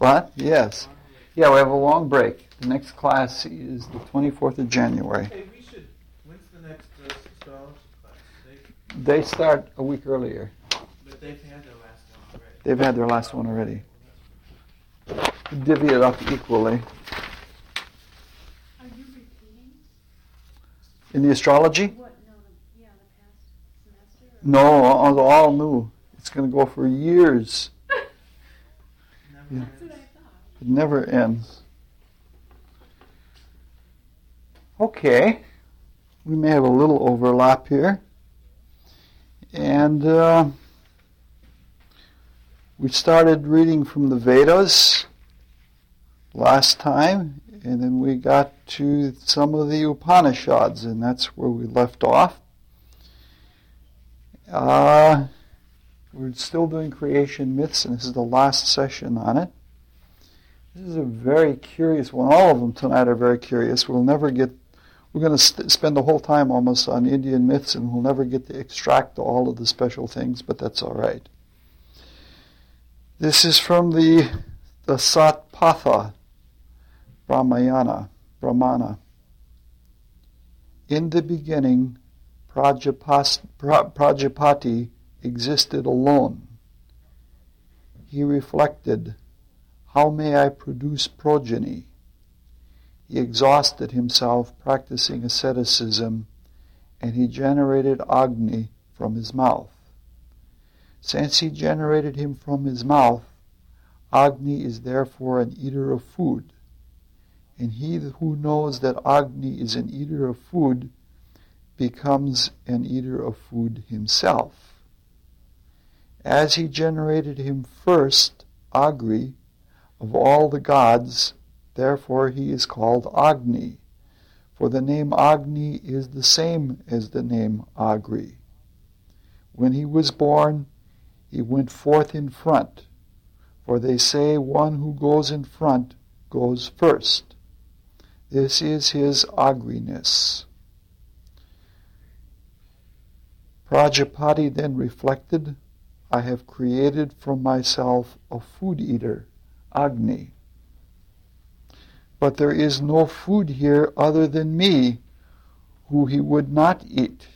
What? Yes. Yeah, we have a long break. The next class is the 24th of January. Hey, when's the next astrology class? They start a week earlier. But they've had their last one already. They've had their last one already. Divvy it up equally. Are you repeating? In the astrology? What? No, the past semester? No, all new. It's going to go for years. Never That's what I thought. It never ends. Okay. We may have a little overlap here. And we started reading from the Vedas last time, and then we got to some of the Upanishads, and that's where we left off. We're still doing creation myths, and this is the last session on it. This is a very curious one. All of them tonight are very curious. We're going to spend the whole time almost on Indian myths, and we'll never get to extract all of the special things, but that's all right. This is from the Satpatha Brahmana. In the beginning, Prajapati existed alone. He reflected, how may I produce progeny? He exhausted himself practicing asceticism, and he generated Agni from his mouth. Since he generated him from his mouth, Agni is therefore an eater of food. And he who knows that Agni is an eater of food becomes an eater of food himself. As he generated him first, Agri, of all the gods, therefore he is called Agni, for the name Agni is the same as the name Agri. When he was born, he went forth in front, for they say one who goes in front goes first. This is his Agriness. Prajapati then reflected, I have created from myself a food eater, Agni. But there is no food here other than me, whom he would not eat.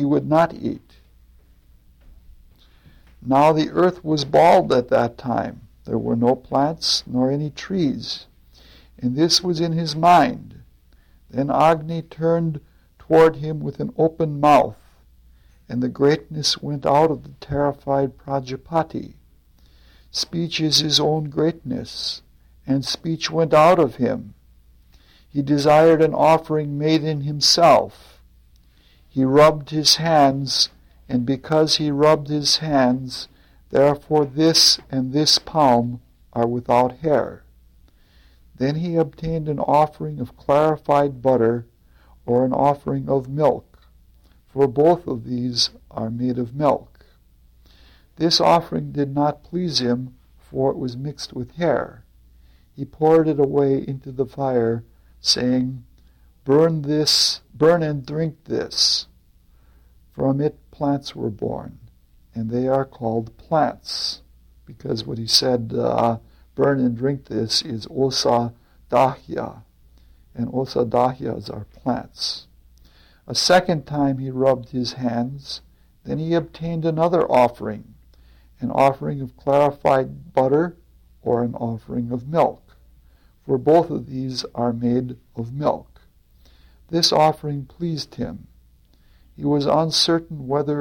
Now the earth was bald at that time. There were no plants nor any trees, and this was in his mind. Then Agni turned toward him with an open mouth, and the greatness went out of the terrified Prajapati. Speech is his own greatness, and speech went out of him. He desired an offering made in himself. He rubbed his hands, and because he rubbed his hands, therefore this and this palm are without hair. Then he obtained an offering of clarified butter, or an offering of milk, for both of these are made of milk. This offering did not please him, for it was mixed with hair. He poured it away into the fire, saying, burn and drink this. From it plants were born, and they are called plants, because what he said, burn and drink this, is osa dahya, and osa dahyas are plants. A second time he rubbed his hands, then he obtained another offering, an offering of clarified butter, or an offering of milk, for both of these are made of milk. This offering pleased him. He was uncertain whether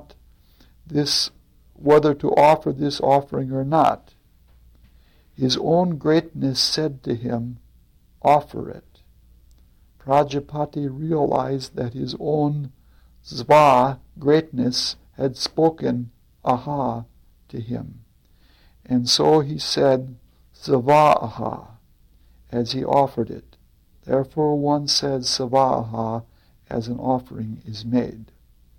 to offer this offering or not. His own greatness said to him, offer it. Prajapati realized that his own Sva, greatness, had spoken aha to him. And so he said, Sava-aha, as he offered it. Therefore one says Sava-aha as an offering is made.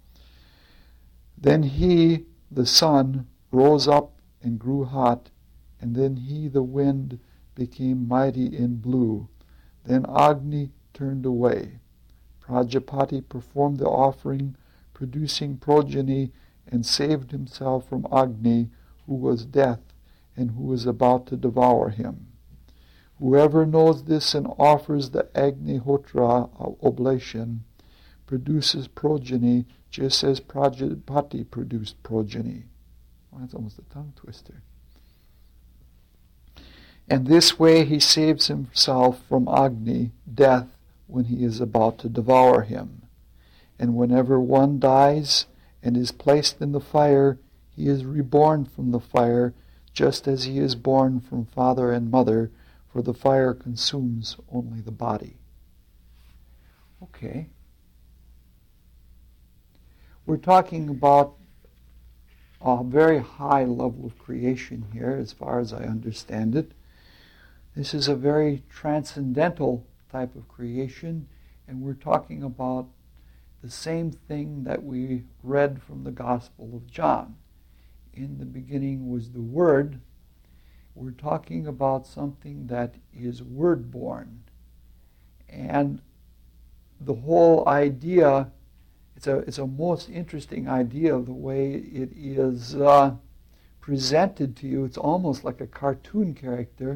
Then he, the sun, rose up and grew hot, and then he, the wind, became mighty and blew. Then Agni turned away. Prajapati performed the offering, producing progeny, and saved himself from Agni, who was death, and who is about to devour him. Whoever knows this and offers the Agnihotra oblation produces progeny just as Prajapati produced progeny. Well, that's almost a tongue twister. And this way he saves himself from Agni, death, when he is about to devour him. And whenever one dies and is placed in the fire, he is reborn from the fire, just as he is born from father and mother, for the fire consumes only the body. Okay. We're talking about a very high level of creation here, as far as I understand it. This is a very transcendental type of creation, and we're talking about the same thing that we read from the Gospel of John. In the beginning was the Word. We're talking about something that is word-born. And the whole idea, it's a most interesting idea of the way it is presented to you. It's almost like a cartoon character.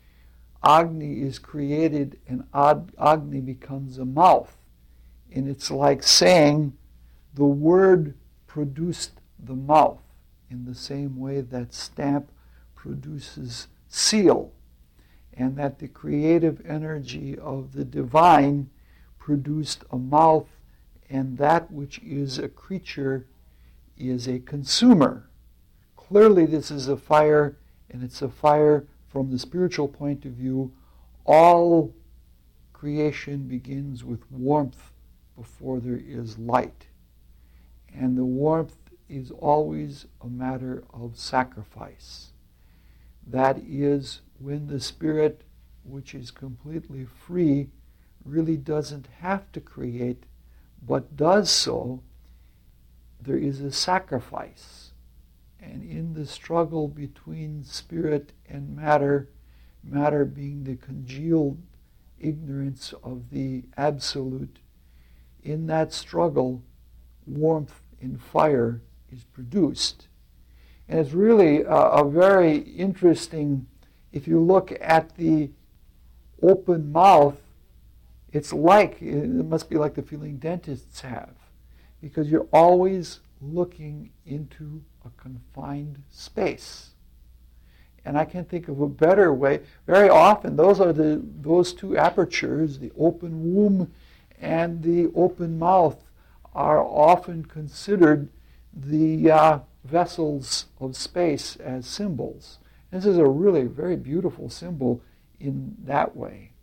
Agni is created and Agni becomes a mouth. And it's like saying the word produced the mouth in the same way that stamp produces seal, and that the creative energy of the divine produced a mouth, and that which is a creature is a consumer. Clearly this is a fire, and it's a fire from the spiritual point of view. All creation begins with warmth before there is light. And the warmth is always a matter of sacrifice. That is, when the spirit, which is completely free, really doesn't have to create, but does so, there is a sacrifice. And in the struggle between spirit and matter, matter being the congealed ignorance of the absolute, in that struggle, warmth in fire is produced. And it's really a very interesting, if you look at the open mouth, it must be like the feeling dentists have, because you're always looking into a confined space. And I can't think of a better way. Very often, those two apertures, the open womb and the open mouth, are often considered the vessels of space as symbols. This is a really very beautiful symbol in that way.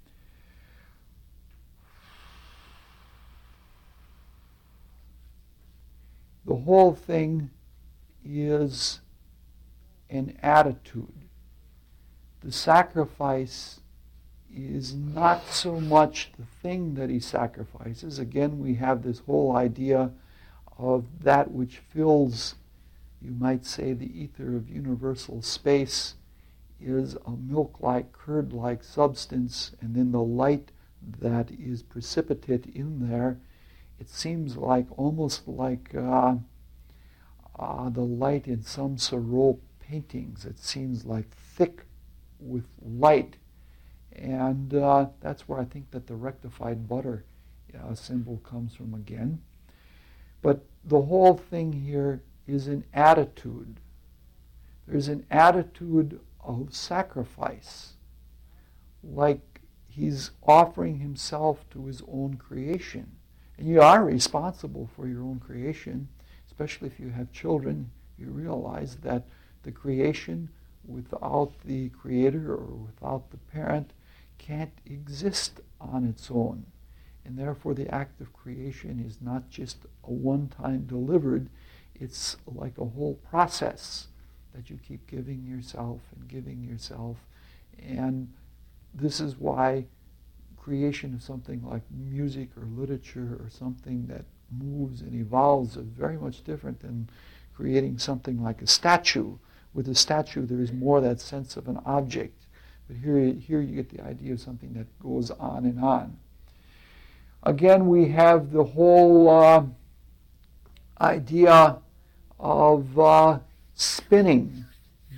The whole thing is an attitude. The sacrifice is not so much the thing that he sacrifices. Again, we have this whole idea of that which fills, you might say, the ether of universal space is a milk-like, curd-like substance, and then the light that is precipitate in there, it seems like almost like the light in some Seurat paintings. It seems like thick with light. And that's where I think that the rectified butter symbol comes from again. But the whole thing here is an attitude. There's an attitude of sacrifice, like he's offering himself to his own creation. And you are responsible for your own creation, especially if you have children. You realize that the creation without the creator or without the parent can't exist on its own. And therefore the act of creation is not just a one-time delivered, it's like a whole process that you keep giving yourself and giving yourself. And this is why creation of something like music or literature or something that moves and evolves is very much different than creating something like a statue. With a statue there is more that sense of an object. But here you get the idea of something that goes on and on. Again, we have the whole idea of spinning,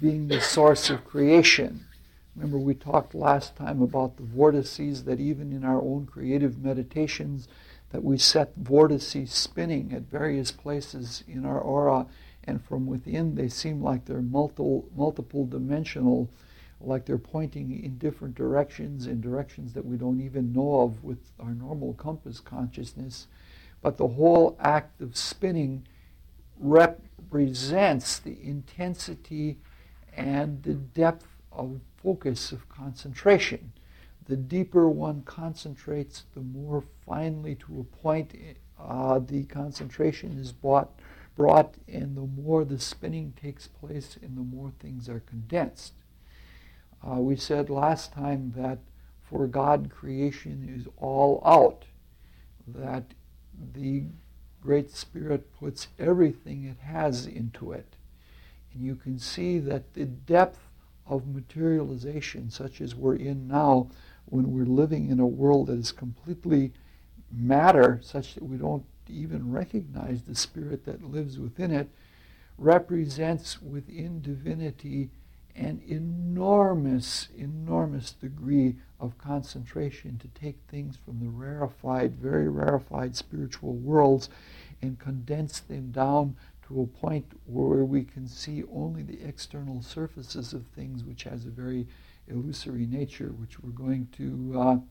being the source of creation. Remember, we talked last time about the vortices, that even in our own creative meditations, that we set vortices spinning at various places in our aura, and from within they seem like they're multiple dimensional, like they're pointing in different directions, in directions that we don't even know of with our normal compass consciousness. But the whole act of spinning represents the intensity and the depth of focus of concentration. The deeper one concentrates, the more finely to a point the concentration is brought, and the more the spinning takes place and the more things are condensed. We said last time that for God, creation is all out, that the Great Spirit puts everything it has into it. And you can see that the depth of materialization, such as we're in now, when we're living in a world that is completely matter, such that we don't even recognize the spirit that lives within it, represents within divinity an enormous degree of concentration to take things from the rarefied, very rarefied spiritual worlds and condense them down to a point where we can see only the external surfaces of things, which has a very illusory nature, which we're going to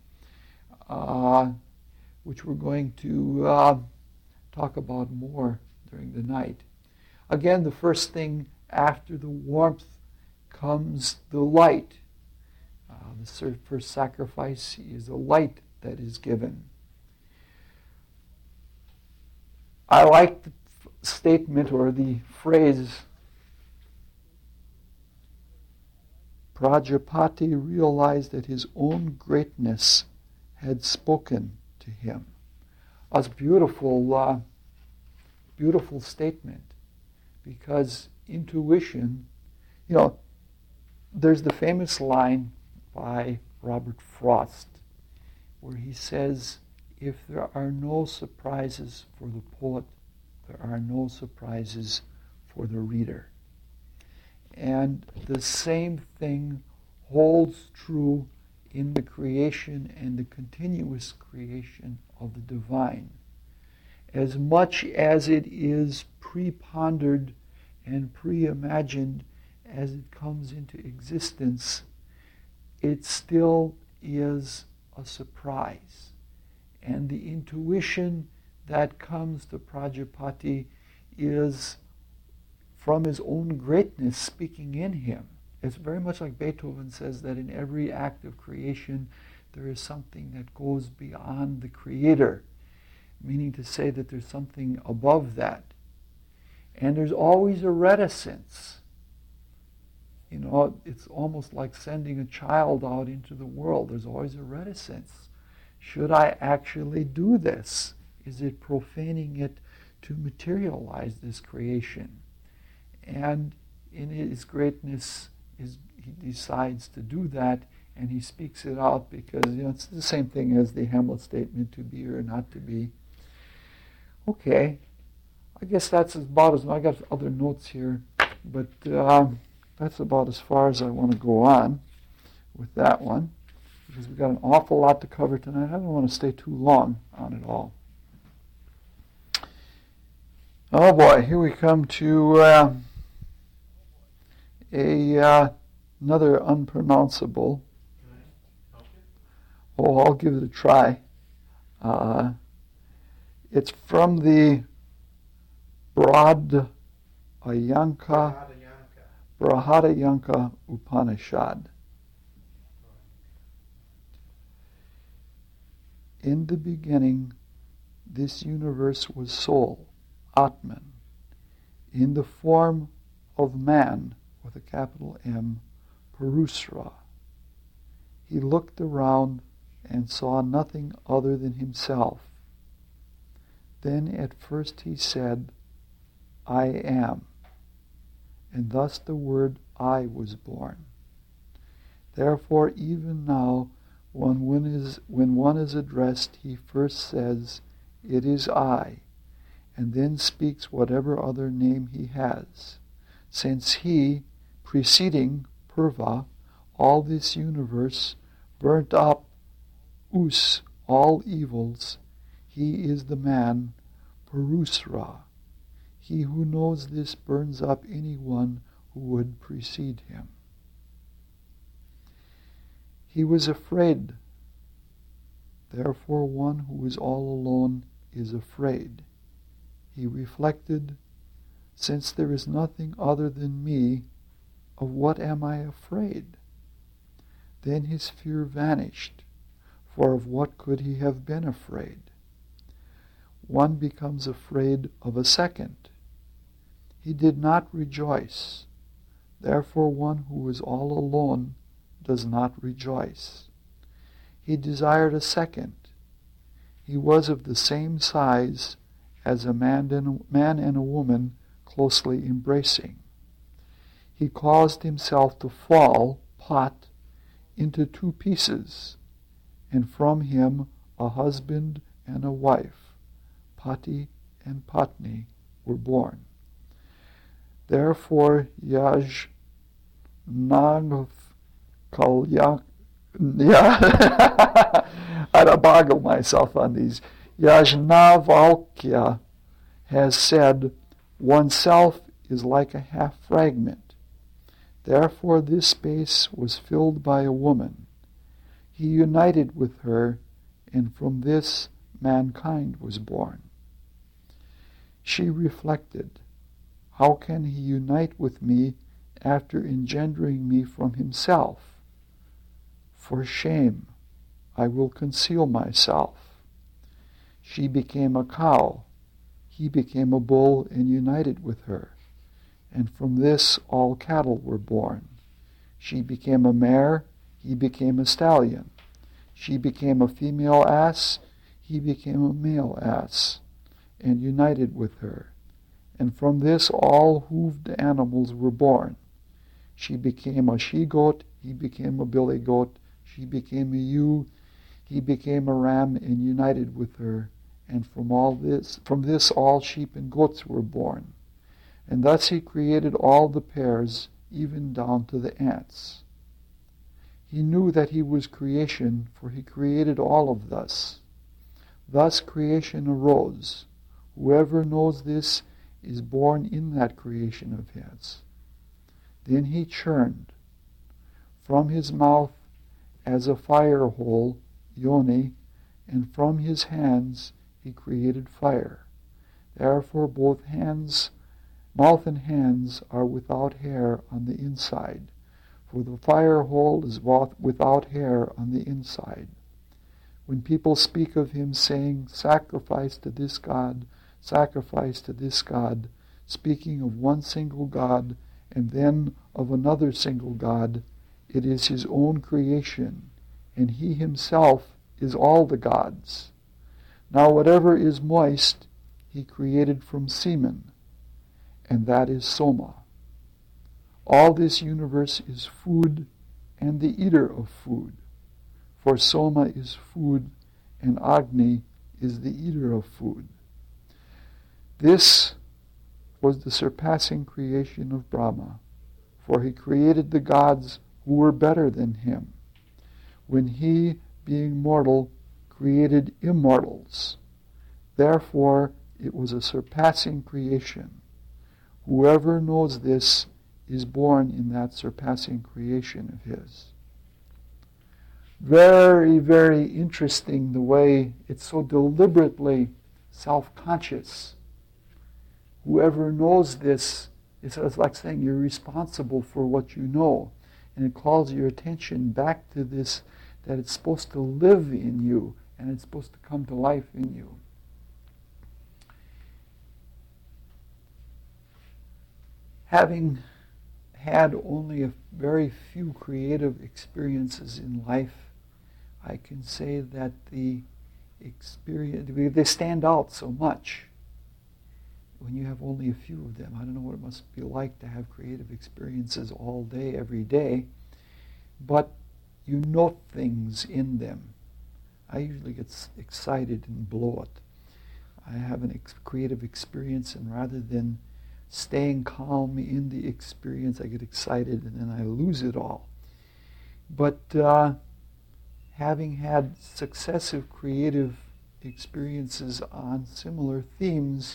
talk about more during the night. Again, the first thing after the warmth comes the light. The first sacrifice is a light that is given. I like the statement or the phrase, Prajapati realized that his own greatness had spoken to him. That's a beautiful statement, because intuition, there's the famous line by Robert Frost where he says, if there are no surprises for the poet, there are no surprises for the reader. And the same thing holds true in the creation and the continuous creation of the divine. As much as it is pre-pondered and pre-imagined as it comes into existence, it still is a surprise. And the intuition that comes to Prajapati is from his own greatness speaking in him. It's very much like Beethoven says that in every act of creation there is something that goes beyond the creator, meaning to say that there's something above that. And there's always a reticence. It's almost like sending a child out into the world. There's always a reticence. Should I actually do this? Is it profaning it to materialize this creation? And in his greatness, he decides to do that, and he speaks it out because it's the same thing as the Hamlet statement, to be or not to be. Okay, I guess that's about as much. I got other notes here, but that's about as far as I want to go on with that one, because we've got an awful lot to cover tonight. I don't want to stay too long on it all. Oh boy, here we come to another unpronounceable. Can I help you? Oh, I'll give it a try. It's from the Brihadayanka Upanishad. In the beginning, this universe was soul, Atman, in the form of man, with a capital M, Purusra. He looked around and saw nothing other than himself. Then at first he said, I am, and thus the word I was born. Therefore, even now, when one is addressed, he first says, it is I, and then speaks whatever other name he has, since he, preceding Purva, all this universe, burnt up all evils. He is the man, Purusra. He who knows this burns up anyone who would precede him. He was afraid. Therefore, one who is all alone is afraid. He reflected, since there is nothing other than me, of what am I afraid? Then his fear vanished, for of what could he have been afraid? One becomes afraid of a second. He did not rejoice. Therefore, one who is all alone does not rejoice. He desired a second. He was of the same size as a man and a woman closely embracing. He caused himself to fall, pot, into two pieces, and from him a husband and a wife, Pati and Patni, were born. Therefore, Yajnav Kalyak, I'd boggle myself on these. Yajnavalkya has said, oneself is like a half fragment. Therefore this space was filled by a woman. He united with her, and from this mankind was born. She reflected, how can he unite with me after engendering me from himself? For shame, I will conceal myself. She became a cow. He became a bull and united with her. And from this all cattle were born. She became a mare, he became a stallion. She became a female ass, he became a male ass, and united with her. And from this all hooved animals were born. She became a she-goat, he became a billy goat. She became a ewe, he became a ram, and united with her. And from this all sheep and goats were born. And thus he created all the pairs, even down to the ants. He knew that he was creation, for he created all of thus. Thus creation arose. Whoever knows this is born in that creation of his. Then he churned. From his mouth as a fire hole, yoni, and from his hands he created fire. Therefore both mouth and hands are without hair on the inside, for the fire hole is without hair on the inside. When people speak of him saying, sacrifice to this God, speaking of one single God and then of another single God, it is his own creation, and he himself is all the gods. Now whatever is moist, he created from semen, and that is Soma. All this universe is food and the eater of food, for Soma is food and Agni is the eater of food. This was the surpassing creation of Brahma, for he created the gods who were better than him, when he, being mortal, created immortals. Therefore, it was a surpassing creation. Whoever knows this is born in that surpassing creation of his. Very, very interesting the way it's so deliberately self-conscious. Whoever knows this, it's like saying you're responsible for what you know. And it calls your attention back to this, that it's supposed to live in you and it's supposed to come to life in you. Having had only a very few creative experiences in life, I can say that they stand out so much. When you have only a few of them, I don't know what it must be like to have creative experiences all day, every day, but you note things in them. I usually get excited and blow it. I have a creative experience, and rather than staying calm in the experience. I get excited and then I lose it all. But having had successive creative experiences on similar themes,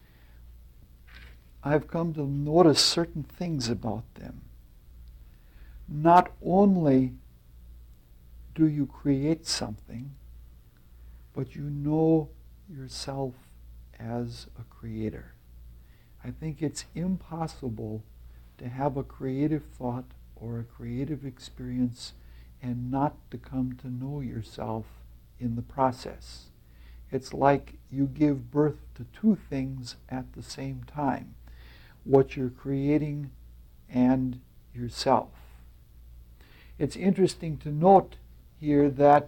I've come to notice certain things about them. Not only do you create something, but you know yourself as a creator. I think it's impossible to have a creative thought or a creative experience and not to come to know yourself in the process. It's like you give birth to two things at the same time, what you're creating and yourself. It's interesting to note here that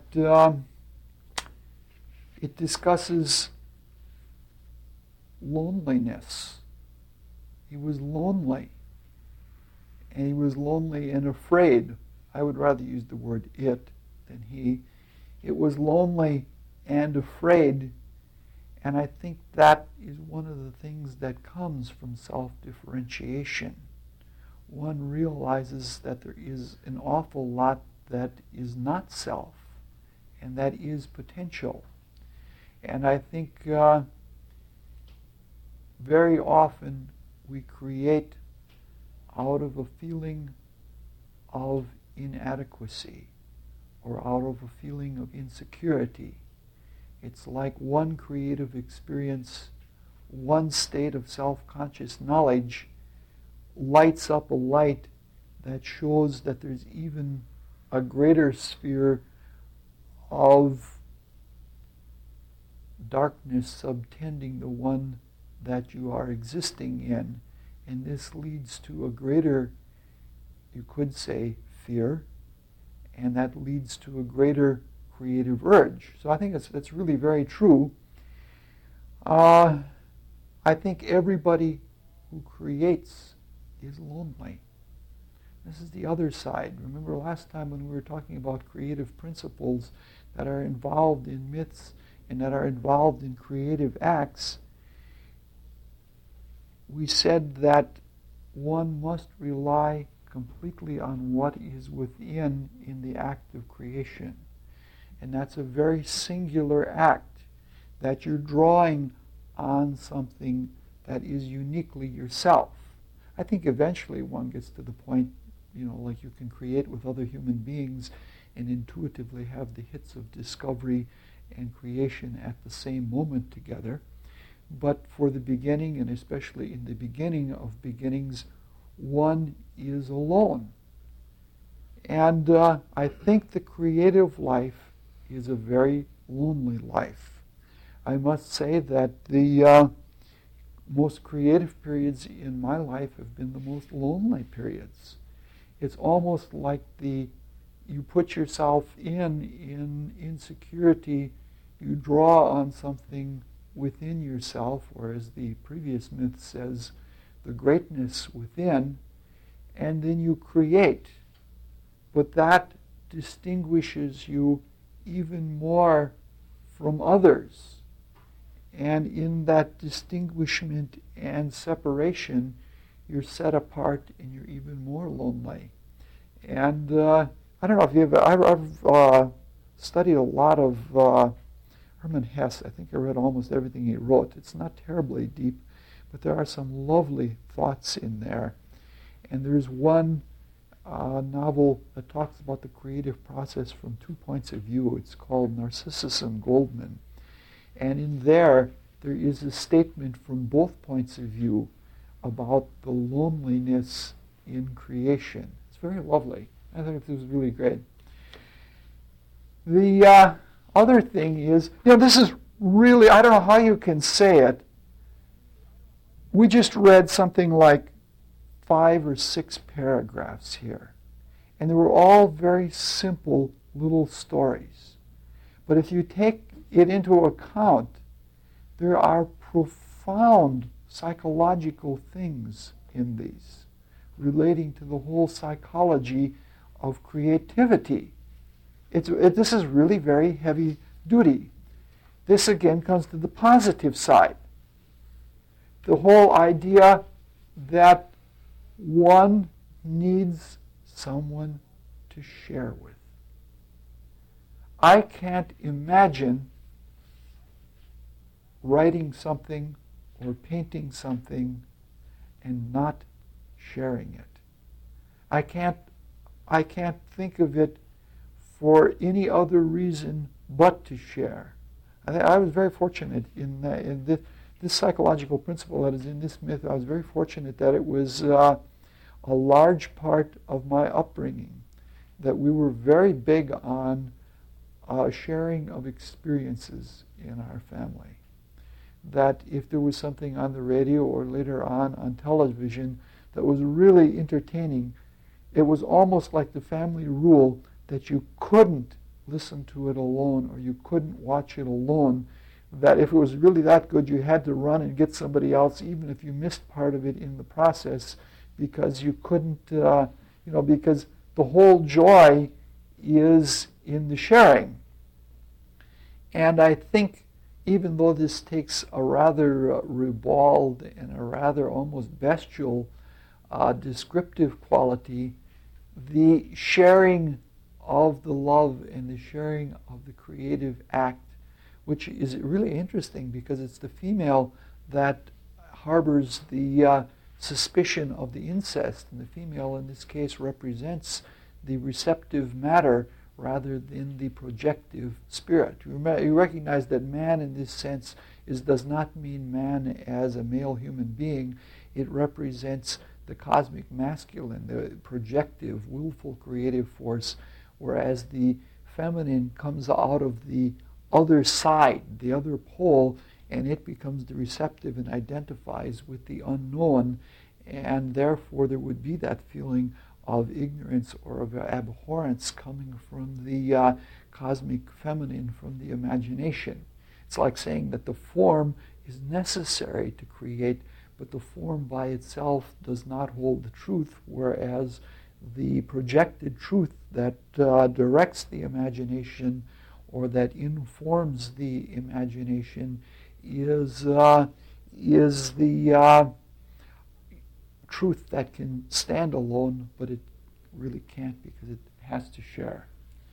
it discusses loneliness. He was lonely. And he was lonely and afraid. I would rather use the word it than he. It was lonely and afraid. And I think that is one of the things that comes from self-differentiation. One realizes that there is an awful lot that is not self, and that is potential. And I think very often we create out of a feeling of inadequacy or out of a feeling of insecurity. It's like one creative experience, one state of self-conscious knowledge lights up a light that shows that there's even a greater sphere of darkness subtending the one that you are existing in. And this leads to a greater, you could say, fear, and that leads to a greater creative urge. So I think that's really very true. I think everybody who creates is lonely. This is the other side. Remember last time when we were talking about creative principles that are involved in myths and that are involved in creative acts, we said that one must rely completely on what is within in the act of creation. And that's a very singular act, that you're drawing on something that is uniquely yourself. I think eventually one gets to the point, like you can create with other human beings and intuitively have the hits of discovery and creation at the same moment together. But for the beginning, and especially in the beginning of beginnings, one is alone. And I think the creative life is a very lonely life. I must say that the most creative periods in my life have been the most lonely periods. It's almost like you put yourself in insecurity, you draw on something within yourself, or as the previous myth says, the greatness within, and then you create. But that distinguishes you even more from others. And in that distinguishment and separation, you're set apart and you're even more lonely. And I don't know if you've I've studied a lot of Hermann Hesse. I think I read almost everything he wrote. It's not terribly deep, but there are some lovely thoughts in there. And there's one novel that talks about the creative process from 2 points of view. It's called Narcissus and Goldman. And in there is a statement from both points of view about the loneliness in creation. It's very lovely. I think it was really great. The other thing is, this is really, I don't know how you can say it. We just read something like 5 or 6 paragraphs here. And they were all very simple little stories. But if you take it into account, there are profound psychological things in these relating to the whole psychology of creativity. This is really very heavy duty. This again comes to the positive side. The whole idea that one needs someone to share with. I can't imagine writing something or painting something and not sharing it. I can't think of it for any other reason but to share. I was very fortunate in this psychological principle that is in this myth. I was very fortunate that it was a large part of my upbringing, that we were very big on sharing of experiences in our family. That if there was something on the radio or later on television that was really entertaining, it was almost like the family rule that you couldn't listen to it alone or you couldn't watch it alone, that if it was really that good, you had to run and get somebody else, even if you missed part of it in the process, because you couldn't, because the whole joy is in the sharing. And I think even though this takes a rather ribald and a rather almost bestial descriptive quality, the sharing of the love and the sharing of the creative act, which is really interesting because it's the female that harbors the suspicion of the incest, and the female in this case represents the receptive matter rather than the projective spirit. You recognize that man in this sense does not mean man as a male human being. It represents the cosmic masculine, the projective, willful, creative force, whereas the feminine comes out of the other side, the other pole, and it becomes the receptive and identifies with the unknown, and therefore there would be that feeling of ignorance or of abhorrence coming from the cosmic feminine, from the imagination. It's like saying that the form is necessary to create, but the form by itself does not hold the truth, whereas the projected truth that directs the imagination or that informs the imagination is the truth that can stand alone, but it really can't because it has to share.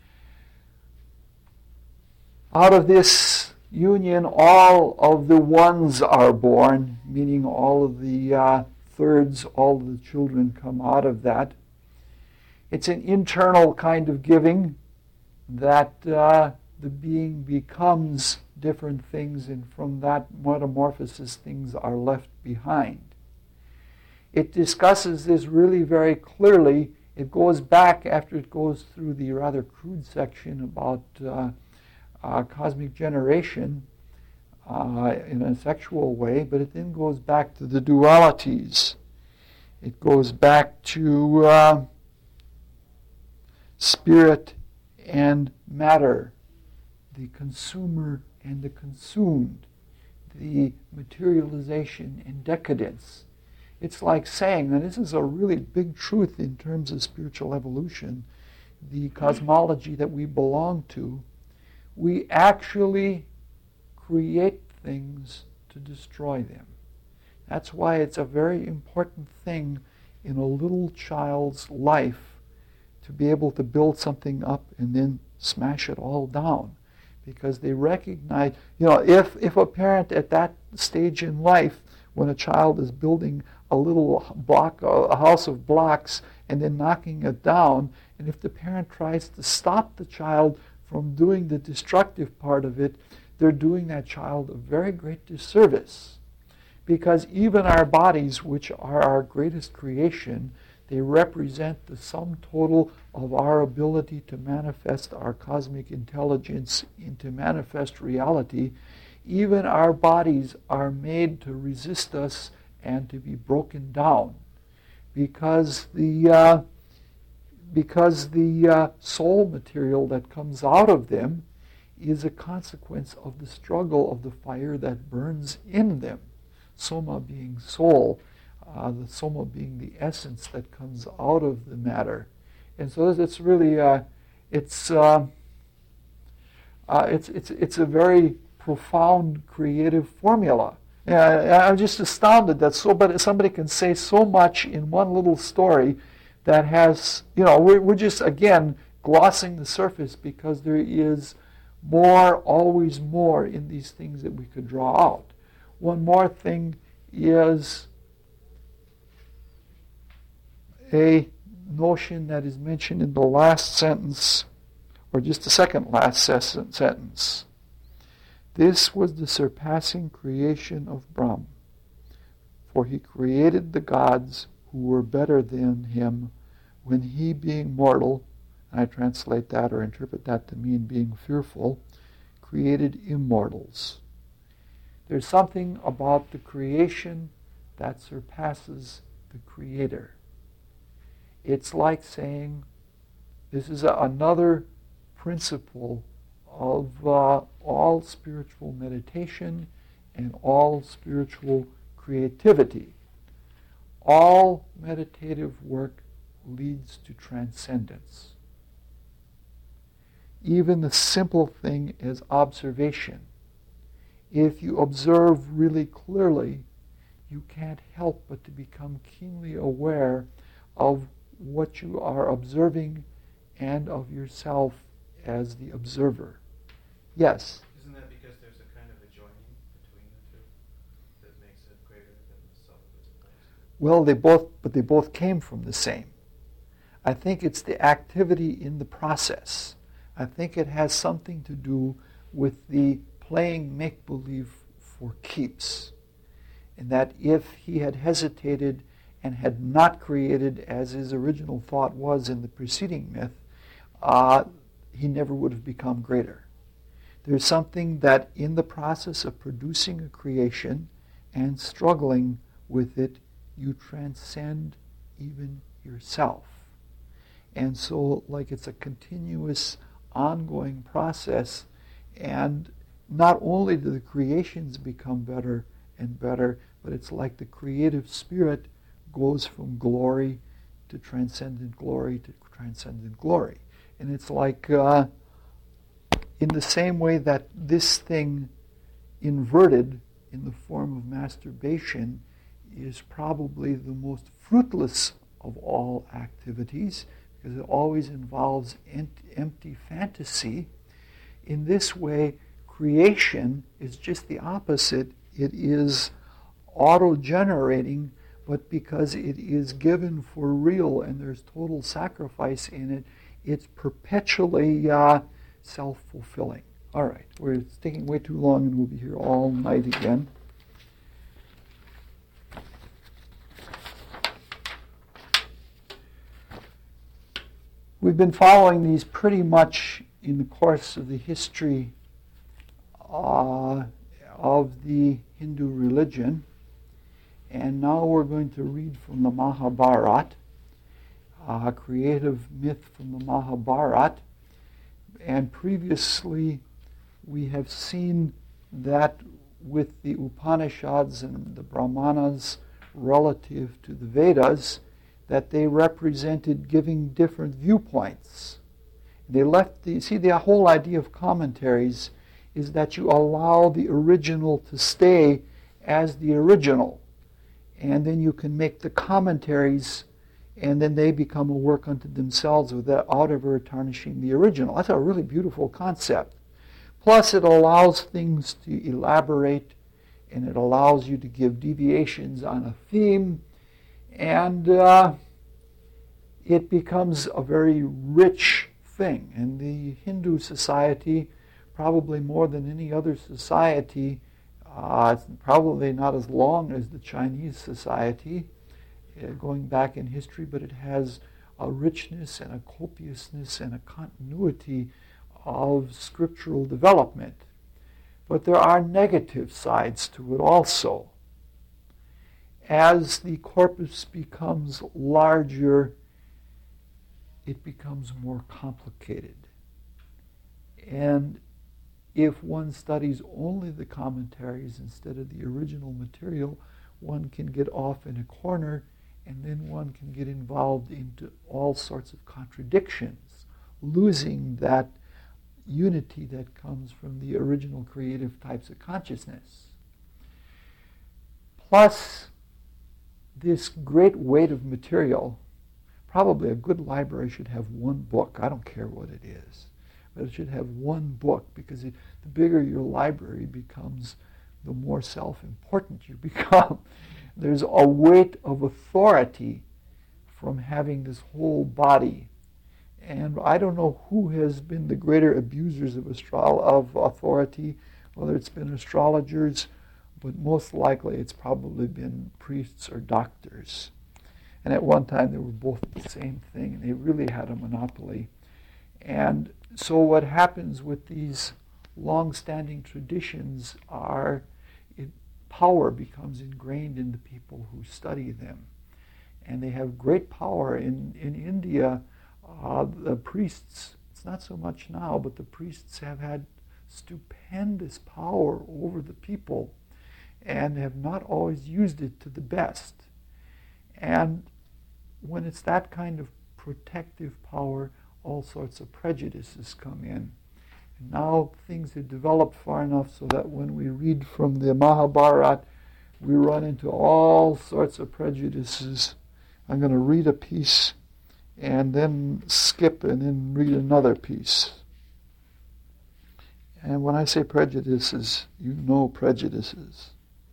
Out of this union, all of the ones are born, meaning all of the thirds, all of the children come out of that. It's an internal kind of giving that the being becomes different things, and from that metamorphosis things are left behind. It discusses this really very clearly. It goes back after it goes through the rather crude section about cosmic generation in a sexual way, but it then goes back to the dualities. It goes back to spirit and matter, the consumer and the consumed, the materialization and decadence. It's like saying, and this is a really big truth in terms of spiritual evolution, the cosmology that we belong to, we actually create things to destroy them. That's why it's a very important thing in a little child's life to be able to build something up and then smash it all down. Because they recognize, if a parent at that stage in life, when a child is building a little block, a house of blocks, and then knocking it down, and if the parent tries to stop the child from doing the destructive part of it, they're doing that child a very great disservice. Because even our bodies, which are our greatest creation, they represent the sum total of our ability to manifest our cosmic intelligence into manifest reality. Even our bodies are made to resist us and to be broken down, because the soul material that comes out of them is a consequence of the struggle of the fire that burns in them. Soma being soul, the soma being the essence that comes out of the matter, and so it's really it's a very profound creative formula. Yeah, I'm just astounded that somebody can say so much in one little story that has, we're just, again, glossing the surface because there is more, always more in these things that we could draw out. One more thing is a notion that is mentioned in the last sentence, or just the second last sentence. This was the surpassing creation of Brahm, for he created the gods who were better than him when he, being mortal, and I translate that or interpret that to mean being fearful, created immortals. There's something about the creation that surpasses the creator. It's like saying, this is another principle of all spiritual meditation and all spiritual creativity. All meditative work leads to transcendence. Even the simple thing is observation. If you observe really clearly, you can't help but to become keenly aware of what you are observing and of yourself as the observer. Yes? Isn't that because there's a kind of a joining between the two that makes it greater than the self as opposed to? Well, they both came from the same. I think it's the activity in the process. I think it has something to do with the playing make-believe for keeps. And that if he had hesitated and had not created as his original thought was in the preceding myth, he never would have become greater. There's something that in the process of producing a creation and struggling with it, you transcend even yourself. And so, like, it's a continuous, ongoing process, and not only do the creations become better and better, but it's like the creative spirit goes from glory to transcendent glory to transcendent glory. And it's like, in the same way that this thing inverted in the form of masturbation is probably the most fruitless of all activities, because it always involves empty fantasy. In this way, creation is just the opposite. It is auto-generating, but because it is given for real and there's total sacrifice in it, it's perpetually self-fulfilling. All right, it's taking way too long and we'll be here all night again. We've been following these pretty much in the course of the history of the Hindu religion. And now we're going to read from the Mahabharata, a creative myth from the Mahabharata. And previously we have seen that with the Upanishads and the Brahmanas relative to the Vedas, that they represented giving different viewpoints. They left the whole idea of commentaries is that you allow the original to stay as the original. And then you can make the commentaries, and then they become a work unto themselves without ever tarnishing the original. That's a really beautiful concept. Plus, it allows things to elaborate, and it allows you to give deviations on a theme, and it becomes a very rich thing. And the Hindu society, probably more than any other society, it's probably not as long as the Chinese society, going back in history, but it has a richness and a copiousness and a continuity of scriptural development. But there are negative sides to it also. As the corpus becomes larger, it becomes more complicated. And if one studies only the commentaries instead of the original material, one can get off in a corner, and then one can get involved into all sorts of contradictions, losing that unity that comes from the original creative types of consciousness. plus this great weight of material. Probably a good library should have one book. I don't care what it is, but it should have one book, because the bigger your library becomes, the more self-important you become. There's a weight of authority from having this whole body. And I don't know who has been the greater abusers of authority, whether it's been astrologers, but most likely it's probably been priests or doctors. And at one time they were both the same thing, and they really had a monopoly. And so what happens with these long-standing traditions are power becomes ingrained in the people who study them. And they have great power. In India, the priests, it's not so much now, but the priests have had stupendous power over the people and have not always used it to the best. And when it's that kind of protective power, all sorts of prejudices come in. And now things have developed far enough so that when we read from the Mahabharata, we run into all sorts of prejudices. I'm going to read a piece and then skip and then read another piece. And when I say prejudices, you know prejudices.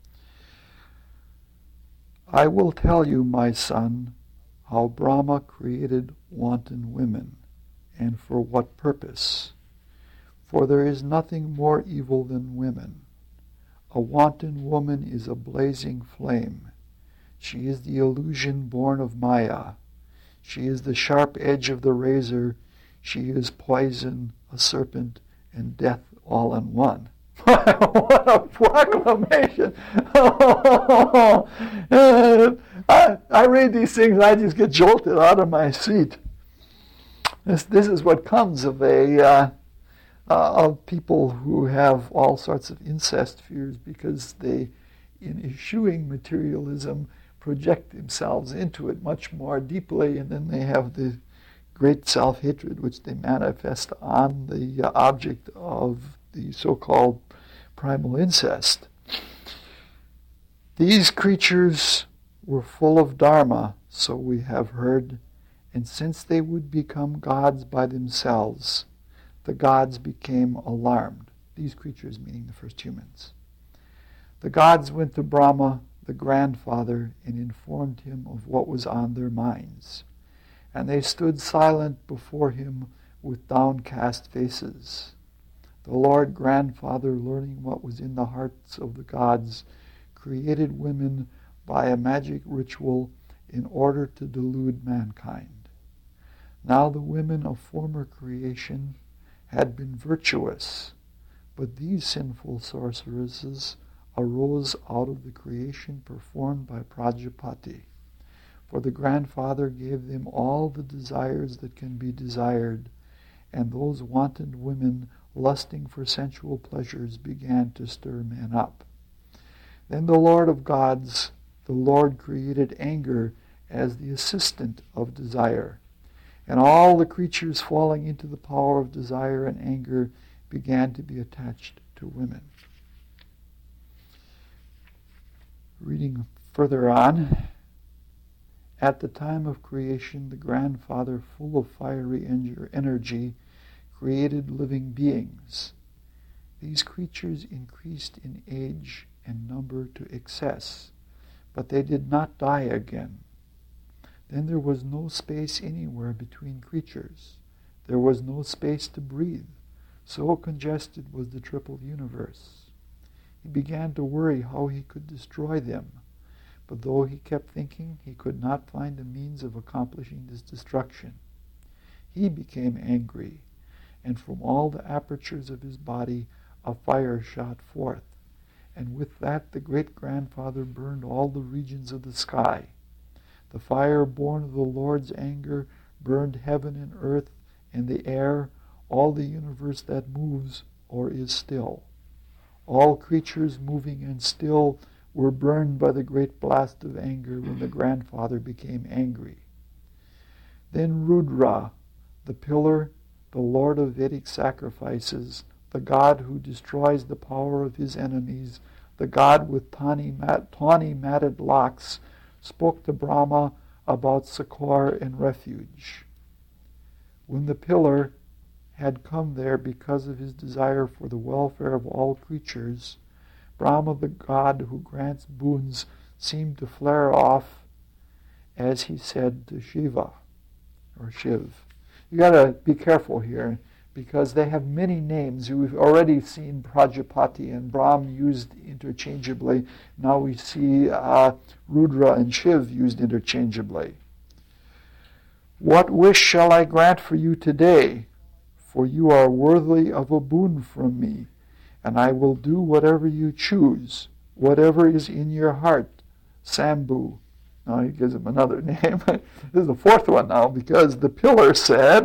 I will tell you, my son, how Brahma created wanton women, and for what purpose. For there is nothing more evil than women. A wanton woman is a blazing flame. She is the illusion born of Maya. She is the sharp edge of the razor. She is poison, a serpent, and death all in one. What a proclamation! I read these things, I just get jolted out of my seat. This is what comes of of people who have all sorts of incest fears, because they, in eschewing materialism, project themselves into it much more deeply, and then they have the great self-hatred which they manifest on the object of the so-called primal incest. These creatures were full of dharma, so we have heard, and since they would become gods by themselves, the gods became alarmed. These creatures meaning the first humans. The gods went to Brahma, the grandfather, and informed him of what was on their minds. And they stood silent before him with downcast faces. The Lord Grandfather, learning what was in the hearts of the gods, created women by a magic ritual in order to delude mankind. Now the women of former creation had been virtuous, but these sinful sorceresses arose out of the creation performed by Prajapati. For the grandfather gave them all the desires that can be desired, and those wanton women lusting for sensual pleasures began to stir men up. Then the Lord of gods, the Lord, created anger as the assistant of desire, and all the creatures falling into the power of desire and anger began to be attached to women. Reading further on, at the time of creation, the grandfather, full of fiery energy, created living beings. These creatures increased in age and number to excess, but they did not die again. Then there was no space anywhere between creatures. There was no space to breathe. So congested was the triple universe. He began to worry how he could destroy them, but though he kept thinking, he could not find a means of accomplishing this destruction. He became angry, and from all the apertures of his body a fire shot forth, and with that the great-grandfather burned all the regions of the sky. The fire born of the Lord's anger burned heaven and earth and the air, all the universe that moves or is still. All creatures moving and still were burned by the great blast of anger when the grandfather became angry. Then Rudra, the pillar, the Lord of Vedic sacrifices, the god who destroys the power of his enemies, the god with tawny matted locks, spoke to Brahma about succor and refuge. When the pillar had come there because of his desire for the welfare of all creatures, Brahma, the god who grants boons, seemed to flare off as he said to Shiva, or Shiv. You got to be careful here, because they have many names. We've already seen Prajapati and Brahm used interchangeably. Now we see Rudra and Shiv used interchangeably. What wish shall I grant for you today? For you are worthy of a boon from me, and I will do whatever you choose, whatever is in your heart. Sambhu. Now he gives him another name. This is the fourth one now, because the pillar said,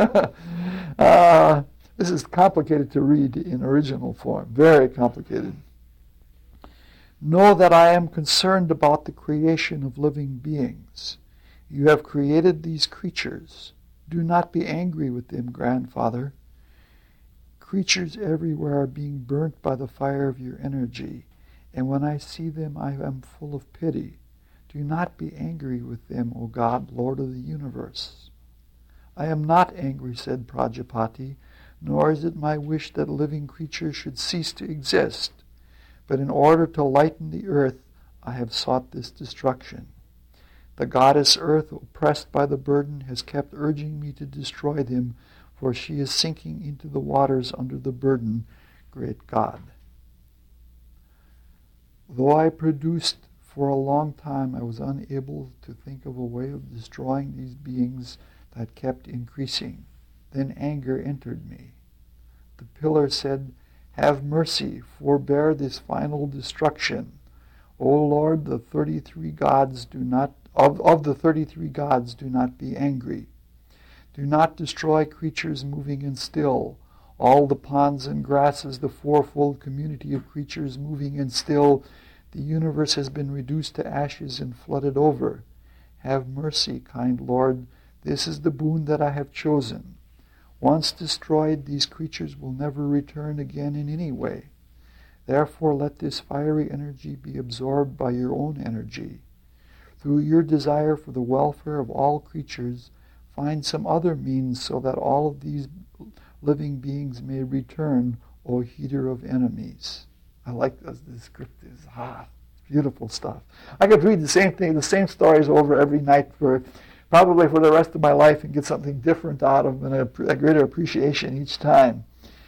this is complicated to read in original form, very complicated. Know that I am concerned about the creation of living beings. You have created these creatures. Do not be angry with them, grandfather. Creatures everywhere are being burnt by the fire of your energy, and when I see them I am full of pity. Do not be angry with them, O God, Lord of the universe. I am not angry, said Prajapati, nor is it my wish that living creatures should cease to exist. But in order to lighten the earth, I have sought this destruction. The goddess Earth, oppressed by the burden, has kept urging me to destroy them, for she is sinking into the waters under the burden, great God. Though I produced for a long time, I was unable to think of a way of destroying these beings that kept increasing. Then anger entered me. The pillar said, have mercy, forbear this final destruction. O Lord, the 33 gods do not of the 33 gods do not be angry. Do not destroy creatures moving and still. All the ponds and grasses, the fourfold community of creatures moving and still, the universe has been reduced to ashes and flooded over. Have mercy, kind Lord. This is the boon that I have chosen. Once destroyed, these creatures will never return again in any way. Therefore, let this fiery energy be absorbed by your own energy. Through your desire for the welfare of all creatures, find some other means so that all of these living beings may return, O heater of enemies. I like this. The script is beautiful stuff. I could read the same thing, the same stories over every night probably for the rest of my life and get something different out of them and a greater appreciation each time.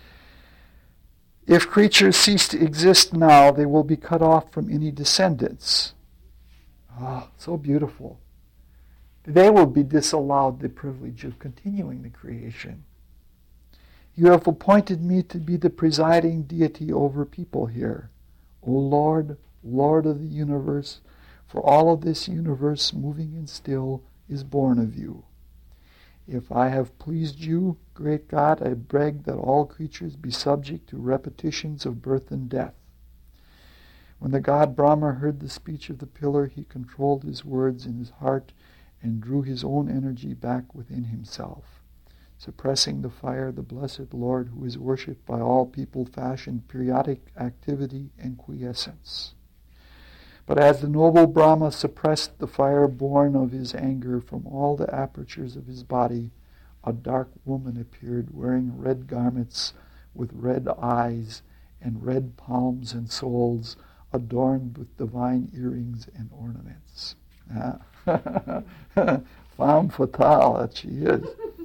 If creatures cease to exist now, they will be cut off from any descendants. So beautiful. They will be disallowed the privilege of continuing the creation. You have appointed me to be the presiding deity over people here. O Lord, Lord of the universe, for all of this universe moving and still is born of you. If I have pleased you, great God, I beg that all creatures be subject to repetitions of birth and death. When the god Brahma heard the speech of the pillar, he controlled his words in his heart and drew his own energy back within himself. Suppressing the fire, the blessed Lord, who is worshipped by all people, fashioned periodic activity and quiescence. But as the noble Brahma suppressed the fire born of his anger from all the apertures of his body, a dark woman appeared wearing red garments with red eyes and red palms and soles, adorned with divine earrings and ornaments. Femme fatale that she is.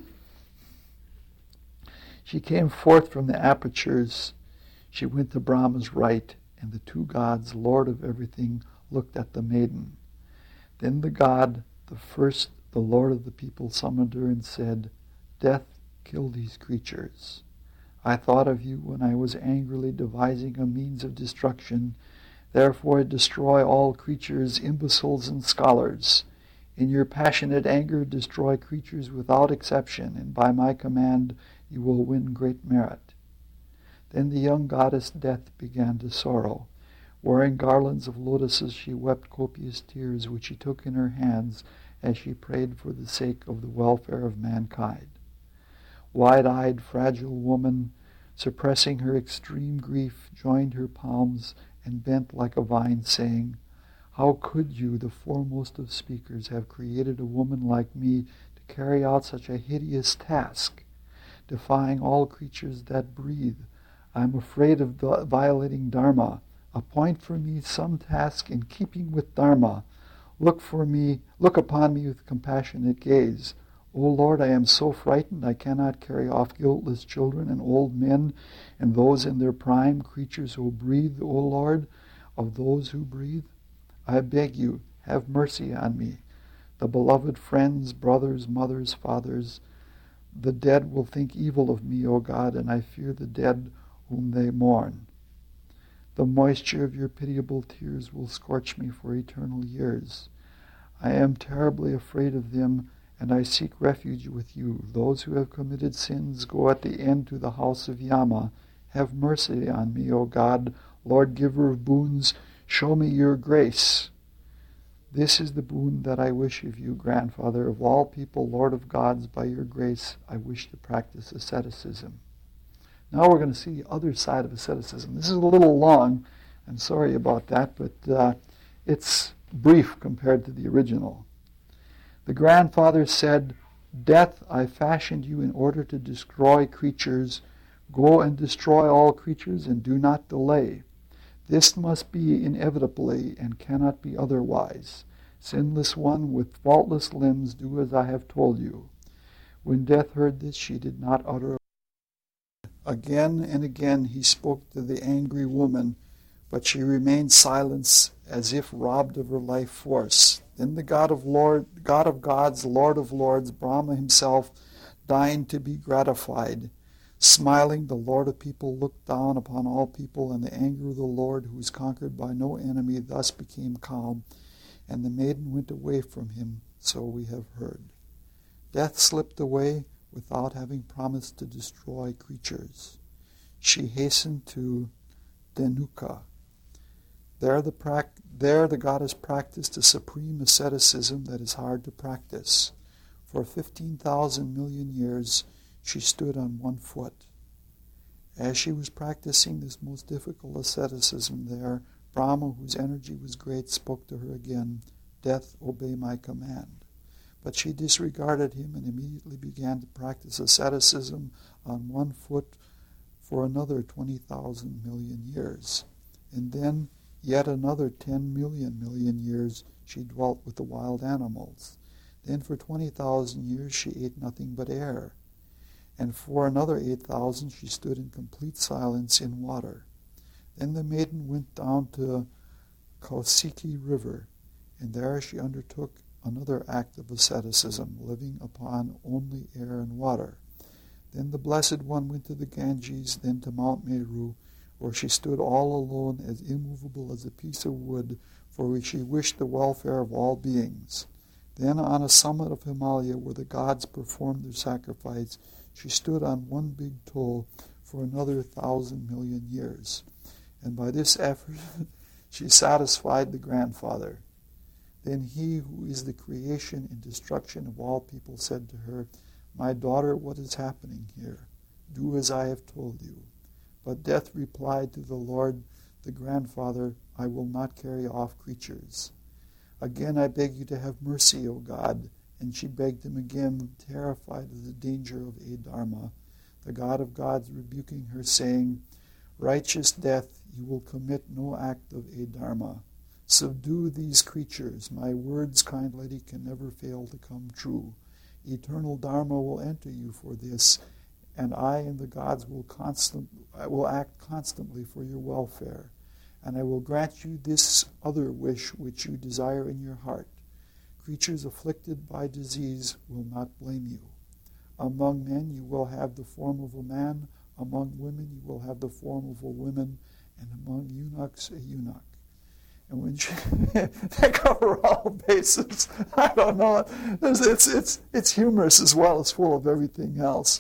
She came forth from the apertures. She went to Brahma's right, and the two gods, Lord of everything, looked at the maiden. Then the god, the first, the Lord of the people, summoned her and said, Death, kill these creatures. I thought of you when I was angrily devising a means of destruction. Therefore destroy all creatures, imbeciles and scholars. In your passionate anger destroy creatures without exception, and by my command you will win great merit. Then the young goddess Death began to sorrow. Wearing garlands of lotuses, she wept copious tears, which she took in her hands as she prayed for the sake of the welfare of mankind. Wide-eyed, fragile woman, suppressing her extreme grief, joined her palms and bent like a vine, saying, "How could you, the foremost of speakers, have created a woman like me to carry out such a hideous task, defying all creatures that breathe? I am afraid of violating Dharma. Appoint for me some task in keeping with Dharma. Look upon me with compassionate gaze. O Lord, I am so frightened I cannot carry off guiltless children and old men and those in their prime, creatures who breathe, O Lord, of those who breathe. I beg you, have mercy on me. The beloved friends, brothers, mothers, fathers, the dead will think evil of me, O God, and I fear the dead whom they mourn. The moisture of your pitiable tears will scorch me for eternal years. I am terribly afraid of them, and I seek refuge with you. Those who have committed sins go at the end to the house of Yama. Have mercy on me, O God, Lord giver of boons. Show me your grace. This is the boon that I wish of you, grandfather of all people, Lord of gods. By your grace, I wish to practice asceticism." Now we're going to see the other side of asceticism. This is a little long. I'm sorry about that, but it's brief compared to the original. The grandfather said, "Death, I fashioned you in order to destroy creatures. Go and destroy all creatures and do not delay. This must be inevitably and cannot be otherwise. Sinless one with faultless limbs, do as I have told you." When Death heard this, she did not utter a word. Again and again he spoke to the angry woman, but she remained silent as if robbed of her life force. Then the God of gods, Lord of lords, Brahma himself, deigned to be gratified. Smiling, the Lord of people looked down upon all people, and the anger of the Lord, who is conquered by no enemy, thus became calm, and the maiden went away from him, so we have heard. Death slipped away without having promised to destroy creatures. She hastened to Dhenuka. There the goddess practiced a supreme asceticism that is hard to practice. For 15,000 million years she stood on one foot. As she was practicing this most difficult asceticism there, Brahma, whose energy was great, spoke to her again, "Death, obey my command." But she disregarded him and immediately began to practice asceticism on one foot for another 20,000 million years. And then yet another 10 million years she dwelt with the wild animals. Then for 20,000 years she ate nothing but air. And for another 8,000 she stood in complete silence in water. Then the maiden went down to Kausiki River, and there she undertook another act of asceticism, living upon only air and water. Then the Blessed One went to the Ganges, then to Mount Meru, where she stood all alone, as immovable as a piece of wood, for she wished the welfare of all beings. Then on a summit of Himalaya, where the gods performed their sacrifice, she stood on one big toe for another 1,000 million years. And by this effort she satisfied the grandfather. Then he, who is the creation and destruction of all people, said to her, "My daughter, what is happening here? Do as I have told you." But Death replied to the Lord, the grandfather, "I will not carry off creatures. Again I beg you to have mercy, O God." And she begged him again, terrified of the danger of Adharma, the God of gods rebuking her, saying, "Righteous Death, you will commit no act of Adharma. Subdue these creatures. My words, kind lady, can never fail to come true. Eternal Dharma will enter you for this, and I and the gods will act constantly for your welfare. And I will grant you this other wish which you desire in your heart. Creatures afflicted by disease will not blame you. Among men you will have the form of a man, among women you will have the form of a woman, and among eunuchs a eunuch." And when they cover all bases, I don't know. It's humorous as well as full of everything else.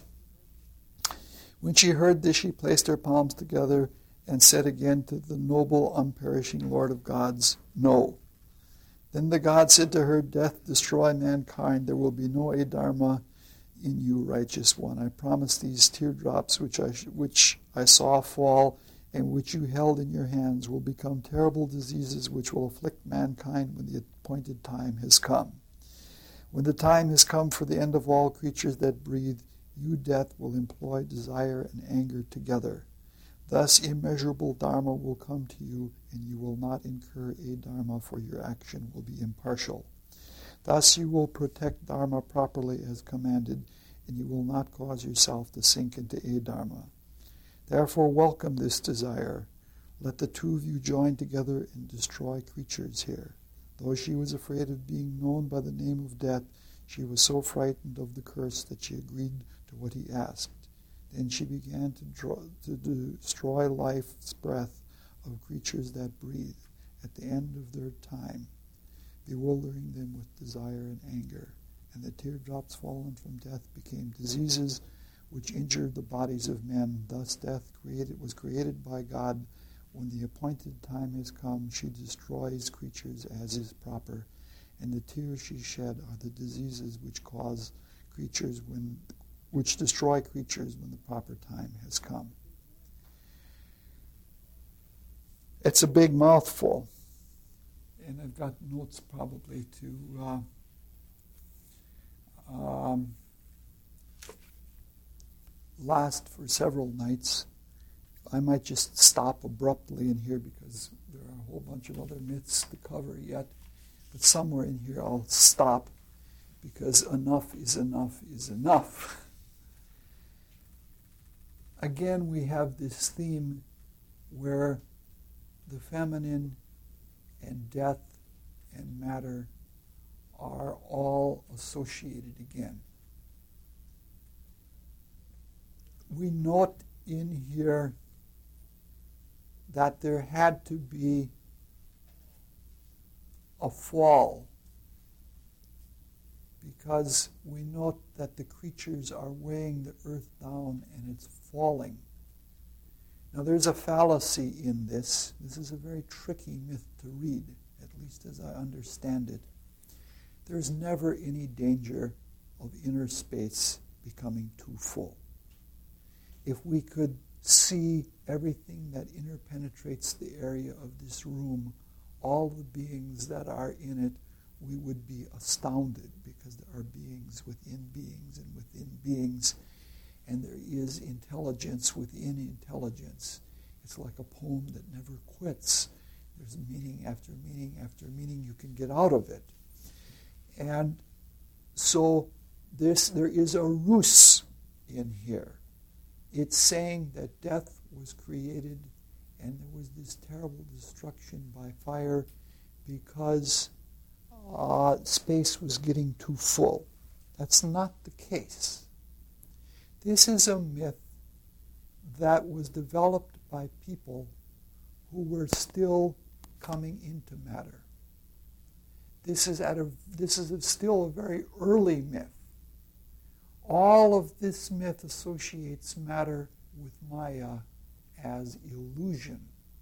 When she heard this, she placed her palms together and said again to the noble, unperishing Lord of gods, "No." Then the god said to her, "Death, destroy mankind. There will be no Adharma in you, righteous one. I promise these teardrops which I saw fall and which you held in your hands will become terrible diseases which will afflict mankind when the appointed time has come. When the time has come for the end of all creatures that breathe, you, death, will employ desire and anger together. Thus immeasurable dharma will come to you, and you will not incur adharma, for your action will be impartial. Thus you will protect dharma properly as commanded, and you will not cause yourself to sink into adharma. Therefore welcome this desire. Let the two of you join together and destroy creatures here. Though she was afraid of being known by the name of death, she was so frightened of the curse that she agreed to what he asked. Then she began to destroy life's breath of creatures that breathe at the end of their time, bewildering them with desire and anger. And the teardrops fallen from death became diseases which injured the bodies of men. Thus death was created by God. When the appointed time has come, she destroys creatures as is proper, and the tears she shed are the diseases which destroy creatures when the proper time has come. It's a big mouthful, and I've got notes probably to last for several nights. I might just stop abruptly in here because there are a whole bunch of other myths to cover yet. But somewhere in here I'll stop because enough is enough is enough. Again, we have this theme where the feminine and death and matter are all associated again. We note in here that there had to be a fall, because we note that the creatures are weighing the earth down and it's falling. Now there's a fallacy in this. This is a very tricky myth to read, at least as I understand it. There's never any danger of inner space becoming too full. If we could see everything that interpenetrates the area of this room, all the beings that are in it, we would be astounded, because there are beings within beings and within beings, and there is intelligence within intelligence. It's like a poem that never quits. There's meaning after meaning after meaning you can get out of it. And so there is a ruse in here. It's saying that death was created and there was this terrible destruction by fire because space was getting too full. That's not the case. This is a myth that was developed by people who were still coming into matter. This is still a very early myth. All of this myth associates matter with Maya as illusion,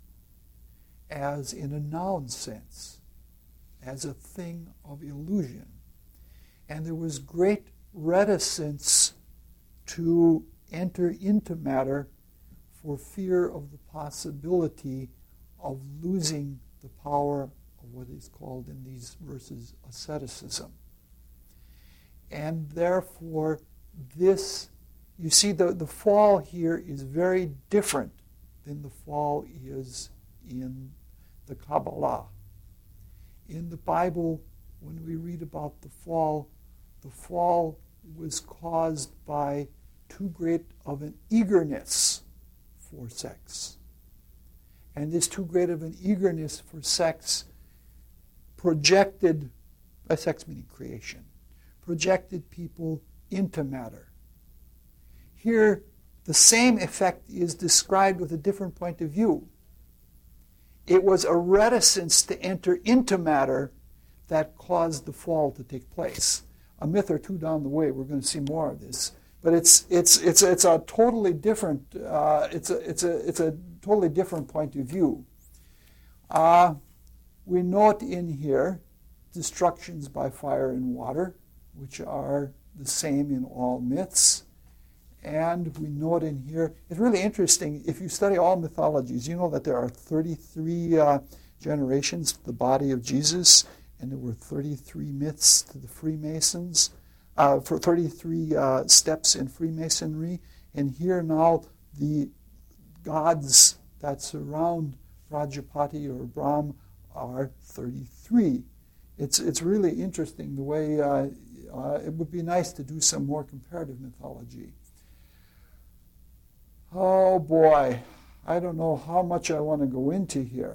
as in a noun sense, as a thing of illusion. And there was great reticence to enter into matter for fear of the possibility of losing the power of what is called in these verses asceticism. And therefore, this, you see, the fall here is very different than the fall is in the Kabbalah. In the Bible, when we read about the fall was caused by too great of an eagerness for sex. And this too great of an eagerness for sex projected, by sex meaning creation, projected people into matter. Here, the same effect is described with a different point of view. It was a reticence to enter into matter that caused the fall to take place. A myth or two down the way, we're going to see more of this. But it's a totally different it's a totally different point of view. We note in here destructions by fire and water, which are the same in all myths, And we note in here, it's really interesting, if you study all mythologies, you know that there are 33 generations to the body of Jesus, and there were 33 myths to the Freemasons, for 33 steps in Freemasonry. And here now the gods that surround Prajapati or Brahm are 33. It's really interesting the way, it would be nice to do some more comparative mythology. Oh boy, I don't know how much I want to go into here.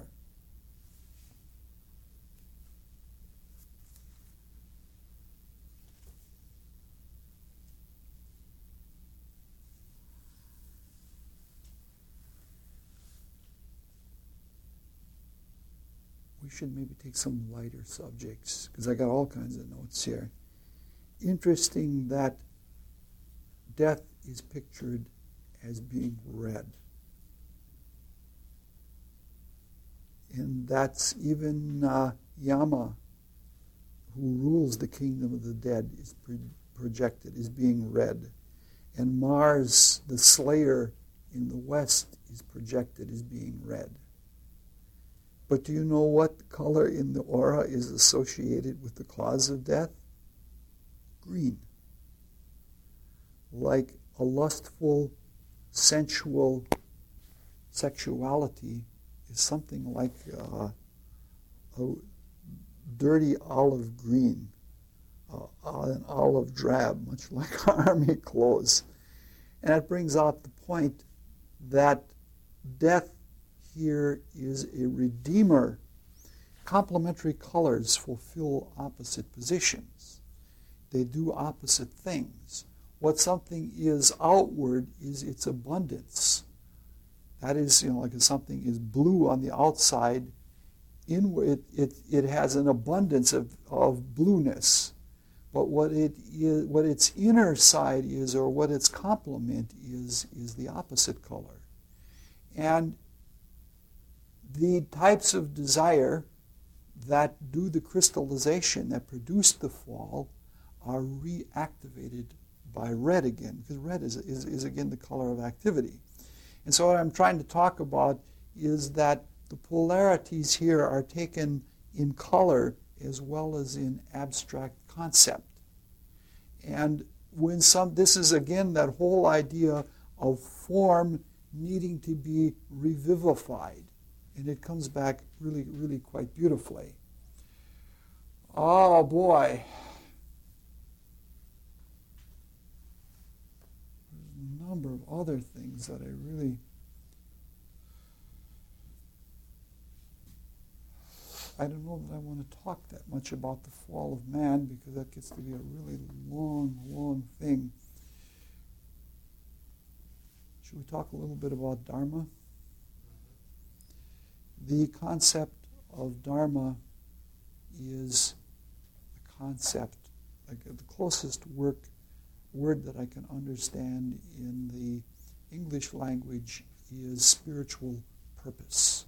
We should maybe take some lighter subjects, because I got all kinds of notes here. Interesting that death is pictured as being red. And that's even Yama, who rules the kingdom of the dead, is projected as being red. And Mars, the slayer in the west, is projected as being red. But do you know what color in the aura is associated with the cause of death? Green. Like a lustful, sensual sexuality is something like a dirty olive green, an olive drab, much like army clothes. And that brings out the point that death here is a redeemer. Complementary colors fulfill opposite positions. They do opposite things. What something is outward is its abundance. That is, like if something is blue on the outside, inward it has an abundance of blueness. But what its inner side is, or what its complement is the opposite color. And the types of desire that do the crystallization, that produce the fall, are reactivated by red again, because red is again the color of activity. And so what I'm trying to talk about is that the polarities here are taken in color as well as in abstract concept. And this is again that whole idea of form needing to be revivified. And it comes back really, really quite beautifully. Oh boy. There's a number of other things that I don't know that I want to talk that much about the fall of man, because that gets to be a really long, long thing. Should we talk a little bit about Dharma? The concept of Dharma is a concept, like the closest word that I can understand in the English language is spiritual purpose.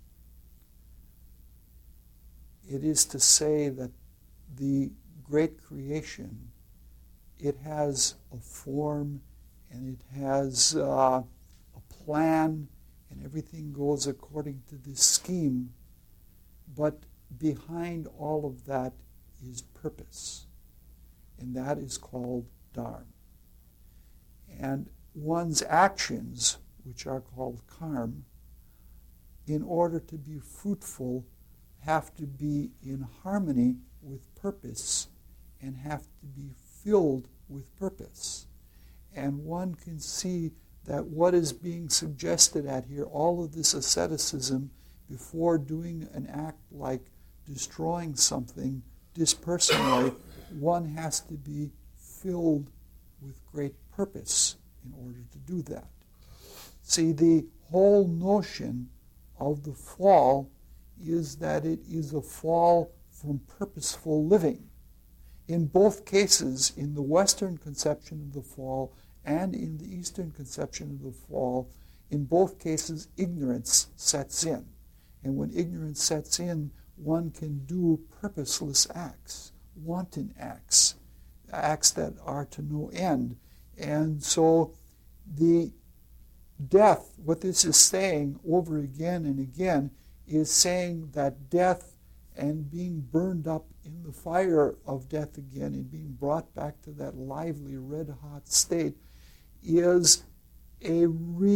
It is to say that the great creation, it has a form and it has a plan, and everything goes according to this scheme, but behind all of that is purpose, and that is called dharma. And one's actions, which are called karma, in order to be fruitful, have to be in harmony with purpose and have to be filled with purpose. And one can see that what is being suggested at here, all of this asceticism before doing an act like destroying something dispersonally, one has to be filled with great purpose in order to do that. See, the whole notion of the fall is that it is a fall from purposeful living. In both cases, in the Western conception of the fall and in the Eastern conception of the fall, in both cases, ignorance sets in. And when ignorance sets in, one can do purposeless acts, wanton acts, acts that are to no end. And so the death, what this is saying over again and again, is saying that death and being burned up in the fire of death again and being brought back to that lively, red-hot state is a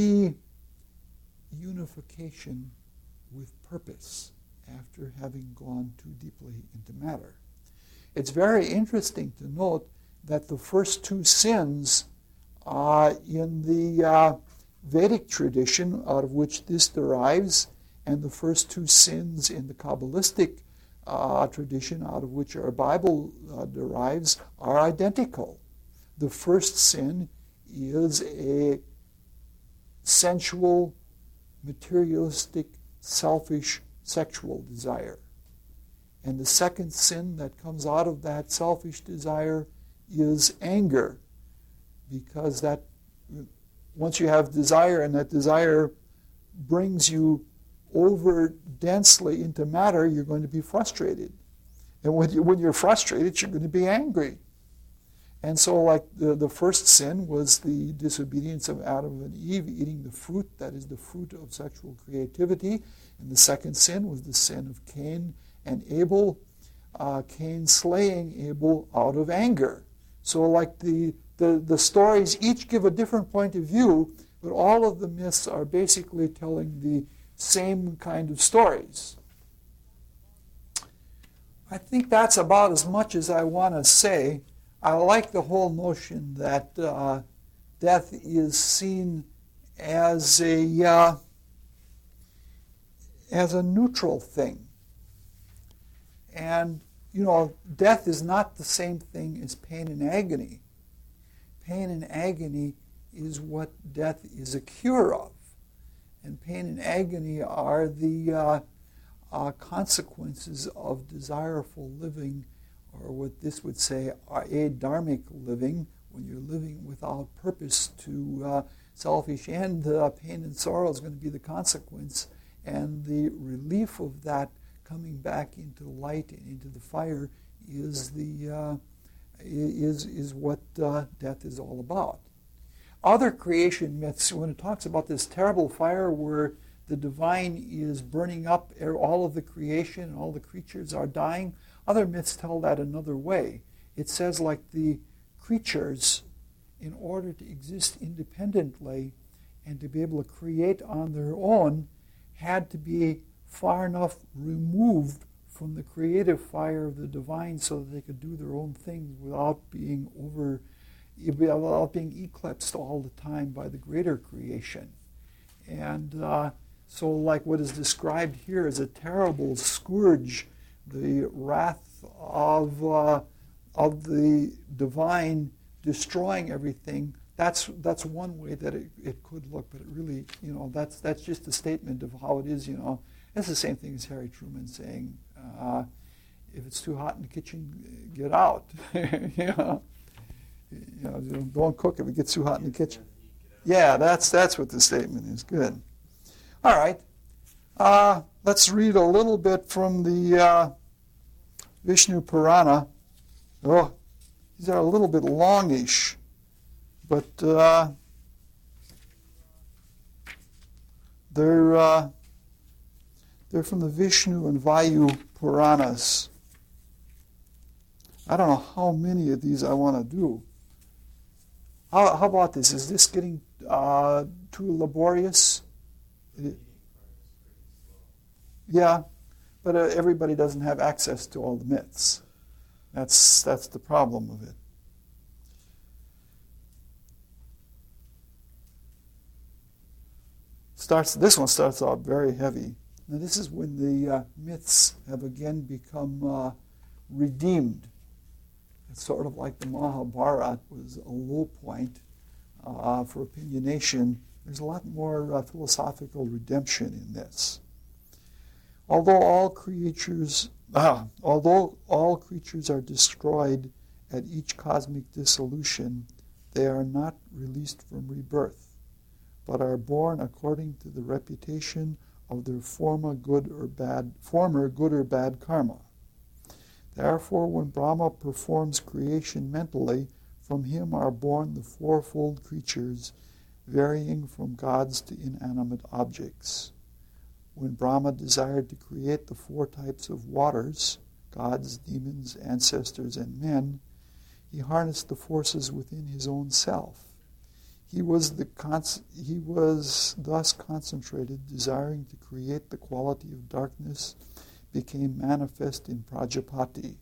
reunification with purpose after having gone too deeply into matter. It's very interesting to note that the first two sins in the Vedic tradition, out of which this derives, and the first two sins in the Kabbalistic tradition, out of which our Bible derives, are identical. The first sin is a sensual, materialistic, selfish, sexual desire. And the second sin that comes out of that selfish desire is anger, because that once you have desire and that desire brings you over densely into matter, you're going to be frustrated. And when you're frustrated, you're going to be angry. And so like the first sin was the disobedience of Adam and Eve, eating the fruit, that is the fruit of sexual creativity. And the second sin was the sin of Cain and Abel, Cain slaying Abel out of anger. So like the stories each give a different point of view, but all of the myths are basically telling the same kind of stories. I think that's about as much as I want to say. I like the whole notion that death is seen as a neutral thing. And, death is not the same thing as pain and agony. Pain and agony is what death is a cure of. And pain and agony are the consequences of desireful living, or what this would say, adharmic living, when you're living without purpose to selfish end. Pain and sorrow is going to be the consequence, and the relief of that coming back into light and into the fire is what death is all about. Other creation myths, when it talks about this terrible fire where the divine is burning up all of the creation and all the creatures are dying, other myths tell that another way. It says like the creatures, in order to exist independently and to be able to create on their own, had to be far enough removed from the creative fire of the divine so that they could do their own things without being eclipsed all the time by the greater creation. And so like what is described here as a terrible scourge, the wrath of the divine destroying everything, that's one way that it could look, but it really, that's just a statement of how it is, It's the same thing as Harry Truman saying, if it's too hot in the kitchen, get out. Don't cook if it gets too hot in the kitchen. Yeah, that's what the statement is. Good. All right. Let's read a little bit from the Vishnu Purana. Oh, these are a little bit longish, but they're from the Vishnu and Vayu Puranas. I don't know how many of these I want to do. How about this? Is this getting too laborious? Yeah, but everybody doesn't have access to all the myths. That's the problem of it. This one starts out very heavy. Now this is when the myths have again become redeemed. It's sort of like the Mahabharata was a low point for opinionation. There's a lot more philosophical redemption in this. Although all creatures are destroyed at each cosmic dissolution, they are not released from rebirth, but are born according to the reputation of their former good or bad karma. Therefore, when Brahma performs creation mentally, from him are born the fourfold creatures varying from gods to inanimate objects. When Brahma desired to create the four types of waters, gods, demons, ancestors, and men, he harnessed the forces within his own self. He was thus concentrated, desiring to create the quality of darkness, became manifest in Prajapati.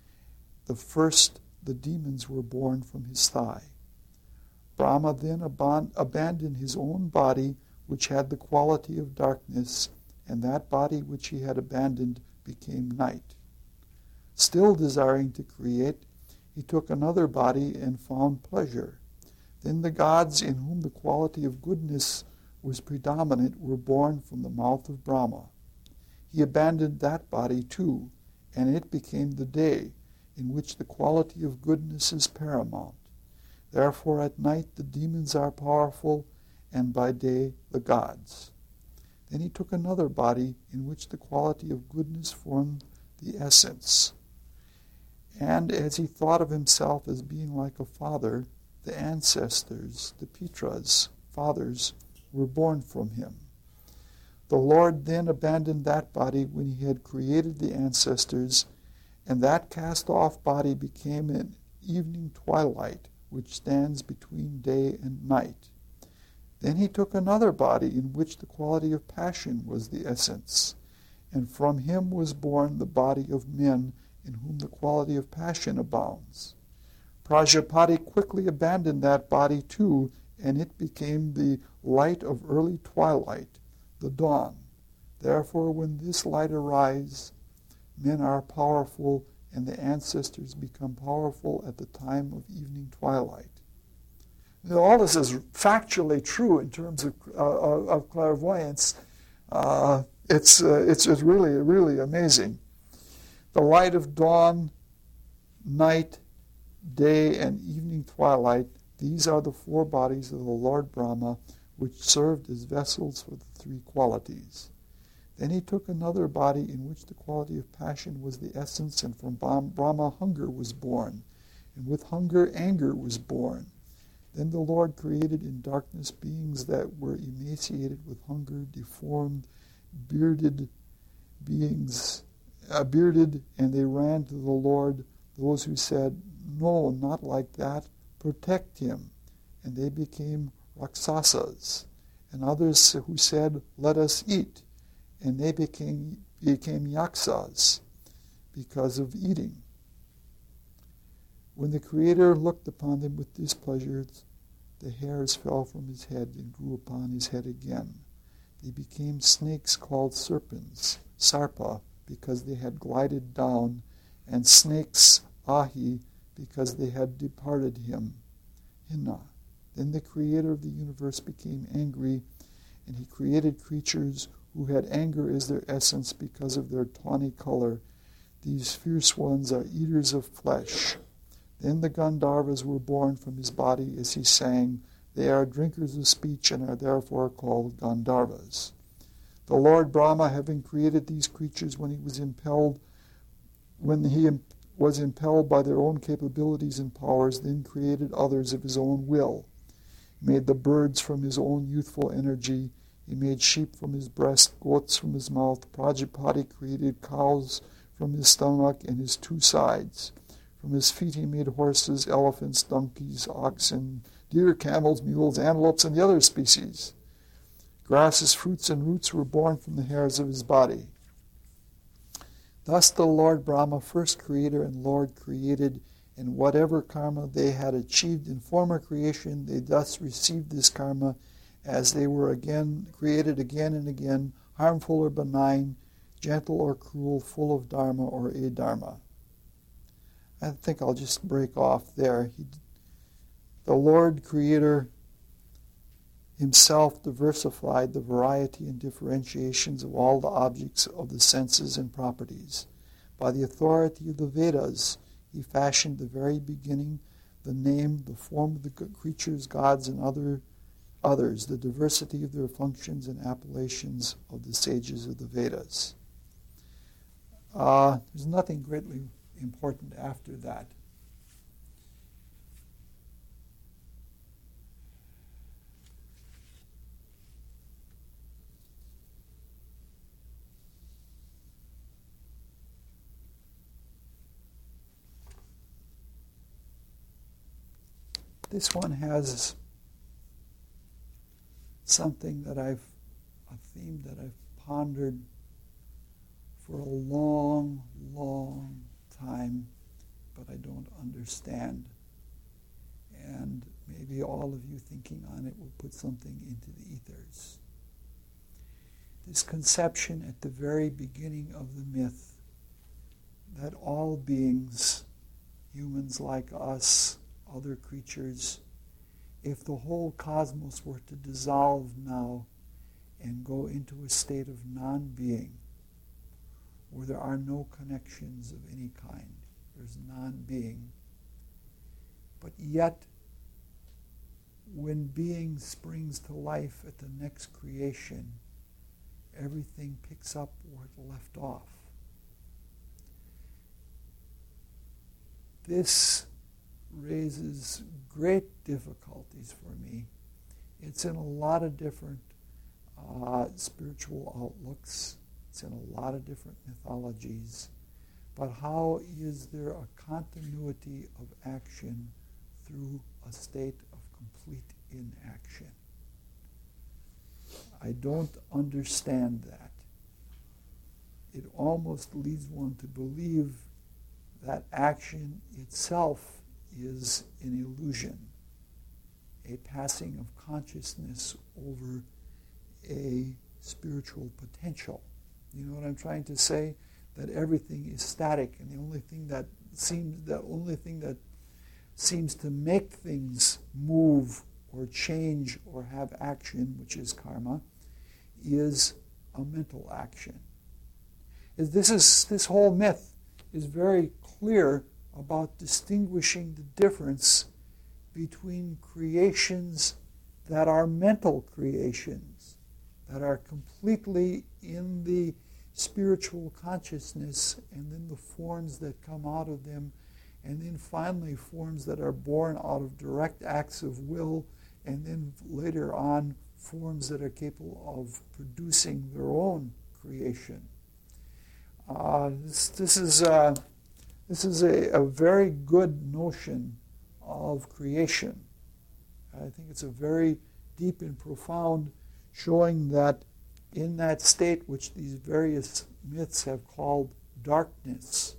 The demons were born from his thigh. Brahma then abandoned his own body, which had the quality of darkness, and that body which he had abandoned became night. Still desiring to create, he took another body and found pleasure. Then the gods in whom the quality of goodness was predominant were born from the mouth of Brahma. He abandoned that body too, and it became the day, in which the quality of goodness is paramount. Therefore at night the demons are powerful, and by day the gods. Then he took another body in which the quality of goodness formed the essence. And as he thought of himself as being like a father, the ancestors, the Pitras, fathers, were born from him. The Lord then abandoned that body when he had created the ancestors, and that cast-off body became an evening twilight, which stands between day and night. Then he took another body in which the quality of passion was the essence, and from him was born the body of men in whom the quality of passion abounds. Prajapati quickly abandoned that body too, and it became the light of early twilight, the dawn. Therefore, when this light arises, men are powerful, and the ancestors become powerful at the time of evening twilight. Now, all this is factually true in terms of clairvoyance. It's really, really amazing. The light of dawn, night, day, and evening twilight, these are the four bodies of the Lord Brahma, which served as vessels for the three qualities. Then he took another body in which the quality of passion was the essence, and from Brahma hunger was born, and with hunger anger was born. Then the Lord created in darkness beings that were emaciated with hunger, deformed, bearded beings, and they ran to the Lord, those who said, "No, not like that, protect him." And they became Rakshasas, and others who said, "Let us eat," and they became Yaksas because of eating. When the Creator looked upon them with displeasure, the hairs fell from his head and grew upon his head again. They became snakes called serpents, Sarpa, because they had glided down, and snakes, Ahi, because they had departed him, Hinna. Then the Creator of the universe became angry, and he created creatures who had anger as their essence because of their tawny color. These fierce ones are eaters of flesh. Then the Gandharvas were born from his body as he sang. They are drinkers of speech and are therefore called Gandharvas. The Lord Brahma, having created these creatures when he was impelled by their own capabilities and powers, then created others of his own will. He made the birds from his own youthful energy. He made sheep from his breast, goats from his mouth. Prajapati created cows from his stomach and his two sides. From his feet he made horses, elephants, donkeys, oxen, deer, camels, mules, antelopes, and the other species. Grasses, fruits, and roots were born from the hairs of his body. Thus the Lord Brahma, first Creator and Lord, created, and whatever karma they had achieved in former creation, they thus received this karma as they were created again and again, harmful or benign, gentle or cruel, full of dharma or adharma. I think I'll just break off there. The Lord Creator himself diversified the variety and differentiations of all the objects of the senses and properties. By the authority of the Vedas, he fashioned the very beginning, the name, the form of the creatures, gods, and others, the diversity of their functions and appellations of the sages of the Vedas. There's nothing greatly important after that. This one has something that a theme that I've pondered for a long, long time, but I don't understand. And maybe all of you thinking on it will put something into the ethers. This conception at the very beginning of the myth that all beings, humans like us, other creatures, if the whole cosmos were to dissolve now and go into a state of non-being, where there are no connections of any kind, there's non-being, but yet when being springs to life at the next creation, everything picks up where it left off. This raises great difficulties for me. It's in a lot of different spiritual outlooks. It's in a lot of different mythologies. But how is there a continuity of action through a state of complete inaction? I don't understand that. It almost leads one to believe that action itself is an illusion, a passing of consciousness over a spiritual potential. You know what I'm trying to say? That everything is static, and the only thing that seems to make things move or change or have action, which is karma, is a mental action. This whole myth is very clear about distinguishing the difference between creations that are mental creations, that are completely in the spiritual consciousness, and then the forms that come out of them, and then finally forms that are born out of direct acts of will, and then later on forms that are capable of producing their own creation. This is a very good notion of creation. I think it's a very deep and profound showing that in that state which these various myths have called darkness,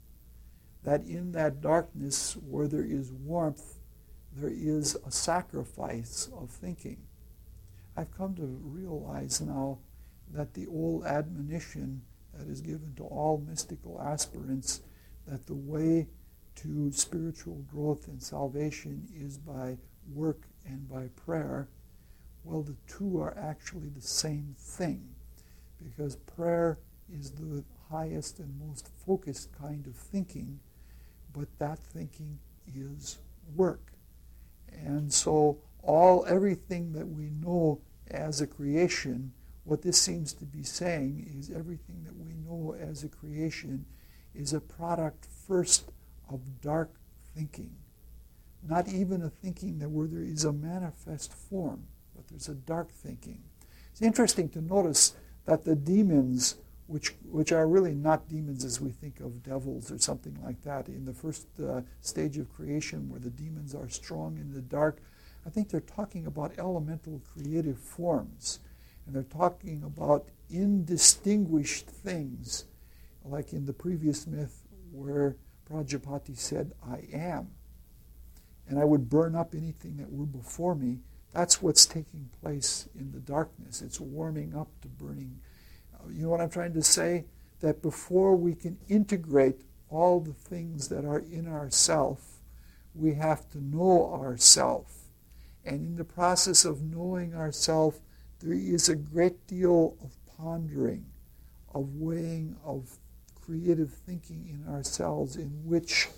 that in that darkness where there is warmth, there is a sacrifice of thinking. I've come to realize now that the old admonition that is given to all mystical aspirants, that the way to spiritual growth and salvation is by work and by prayer, well, the two are actually the same thing, because prayer is the highest and most focused kind of thinking, but that thinking is work. And so everything that we know as a creation, what this seems to be saying is everything that we know as a creation is a product first of dark thinking. Not even a thinking that where there is a manifest form, but there's a dark thinking. It's interesting to notice that the demons, which are really not demons as we think of devils or something like that, in the first stage of creation where the demons are strong in the dark, I think they're talking about elemental creative forms. And they're talking about indistinguished things, like in the previous myth where Prajapati said, I am. And I would burn up anything that were before me. That's what's taking place in the darkness. It's warming up to burning. You know what I'm trying to say? That before we can integrate all the things that are in ourself, we have to know ourself. And in the process of knowing ourself, there is a great deal of pondering, of weighing, of creative thinking in ourselves, in which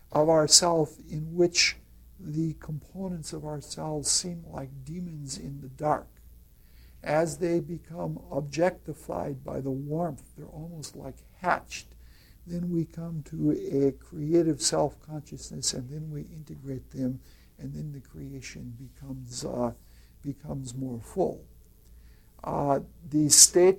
the components of ourselves seem like demons in the dark. As they become objectified by the warmth, they're almost like hatched. Then we come to a creative self-consciousness, and then we integrate them, and then the creation becomes more full. The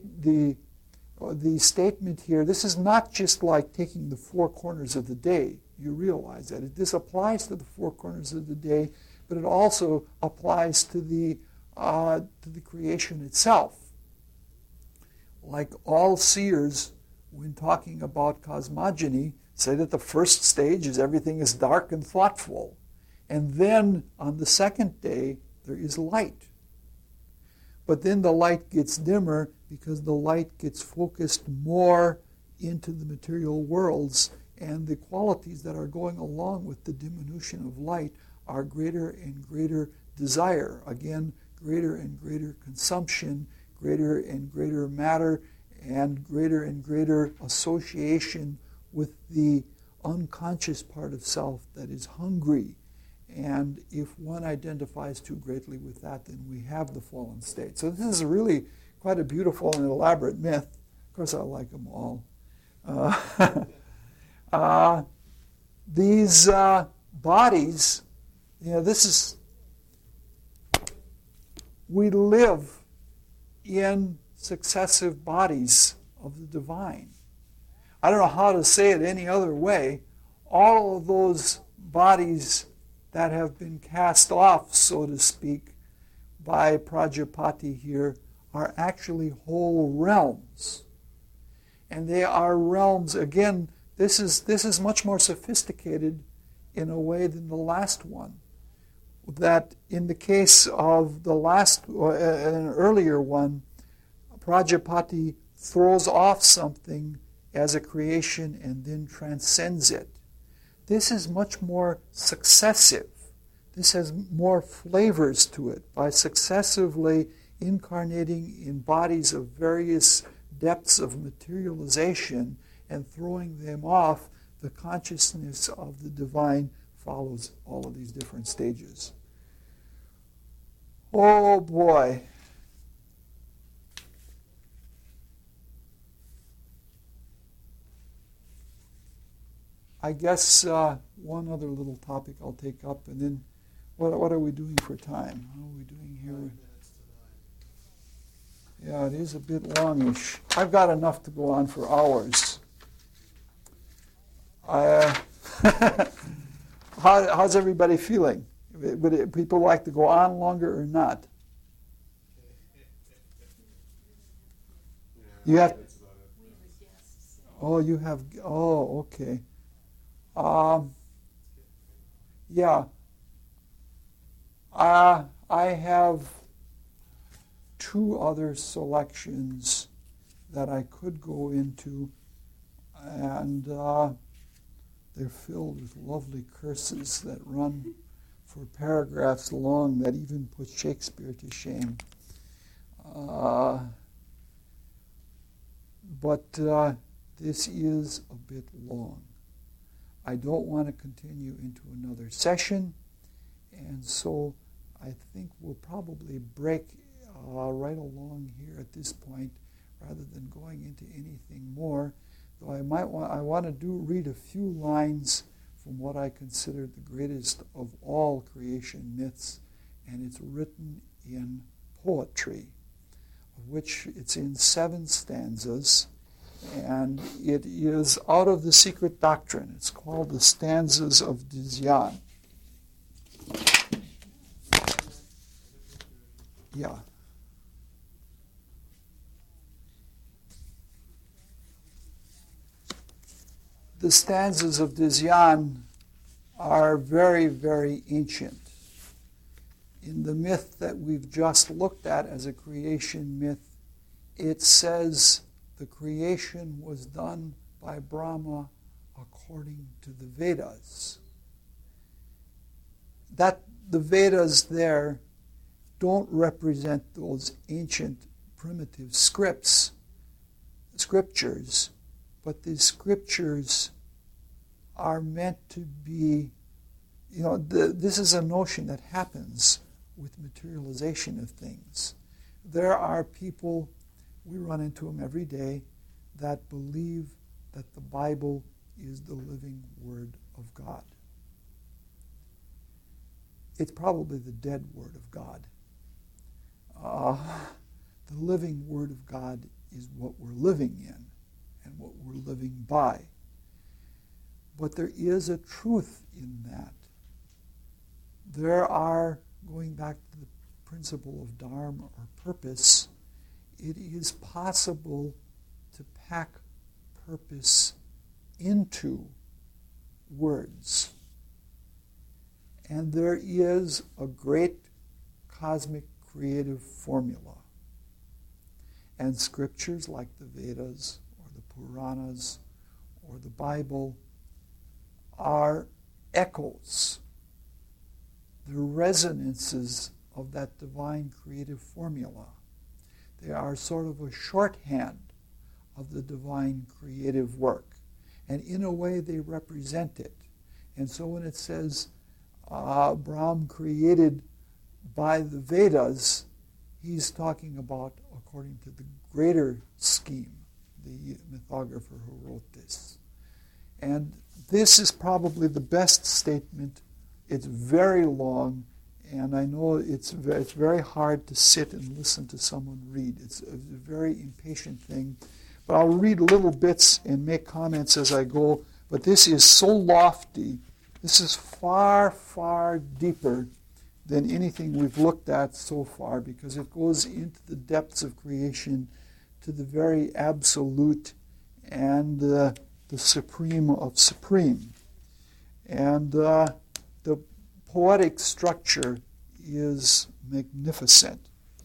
statement here, this is not just like taking the four corners of the day. You realize that. This applies to the four corners of the day, but it also applies to the creation itself. Like all seers, when talking about cosmogony, say that the first stage is everything is dark and thoughtful. And then on the second day, there is light. But then the light gets dimmer because the light gets focused more into the material worlds, and the qualities that are going along with the diminution of light are greater and greater desire. Again, greater and greater consumption, greater and greater matter, and greater association with the unconscious part of self that is hungry. And if one identifies too greatly with that, then we have the fallen state. So this is really quite a beautiful and elaborate myth. Of course, I like them all. These bodies, we live in successive bodies of the divine. I don't know how to say it any other way. All of those bodies that have been cast off, so to speak, by Prajapati here are actually whole realms. And they are realms, again, this is much more sophisticated in a way than the last one. That in the case of the last, an earlier one, Prajapati throws off something as a creation and then transcends it. This is much more successive. This has more flavors to it by successively incarnating in bodies of various depths of materialization and throwing them off. The consciousness of the divine follows all of these different stages. Oh boy. I guess one other little topic I'll take up, and then what are we doing for time? How are we doing here? Yeah, it is a bit longish. I've got enough to go on for hours. How's everybody feeling? Would people like to go on longer or not? You have. Oh, you have. Oh, okay. Yeah. I have two other selections that I could go into, and they're filled with lovely curses that run for paragraphs long that even put Shakespeare to shame. But this is a bit long. I don't want to continue into another session, and so I think we'll probably break right along here at this point rather than going into anything more. Though I want to read a few lines from what I consider the greatest of all creation myths, and it's written in poetry, of which it's in 7 stanzas, and it is out of the Secret Doctrine. It's called the Stanzas of Dzyan. Yeah. The stanzas of Dzyan are very, very ancient. In the myth that we've just looked at as a creation myth, it says the creation was done by Brahma according to the Vedas. That the Vedas there don't represent those ancient primitive scriptures, but the scriptures are meant to be, this is a notion that happens with materialization of things. There are people, we run into them every day, that believe that the Bible is the living Word of God. It's probably the dead Word of God. The living Word of God is what we're living in and what we're living by. But there is a truth in that. there are, going back to the principle of dharma or purpose, it is possible to pack purpose into words. And there is a great cosmic creative formula. And scriptures like the Vedas or the Puranas or the Bible are echoes. They're resonances of that divine creative formula. They are sort of a shorthand of the divine creative work. And in a way, they represent it. And so when it says Brahm created by the Vedas, he's talking about according to the greater scheme, the mythographer who wrote this. And this is probably the best statement. It's very long, and I know it's very hard to sit and listen to someone read. It's a very impatient thing. But I'll read little bits and make comments as I go. But this is so lofty. This is far, far deeper than anything we've looked at so far, because it goes into the depths of creation, to the very absolute and the supreme of supreme. And the poetic structure is magnificent.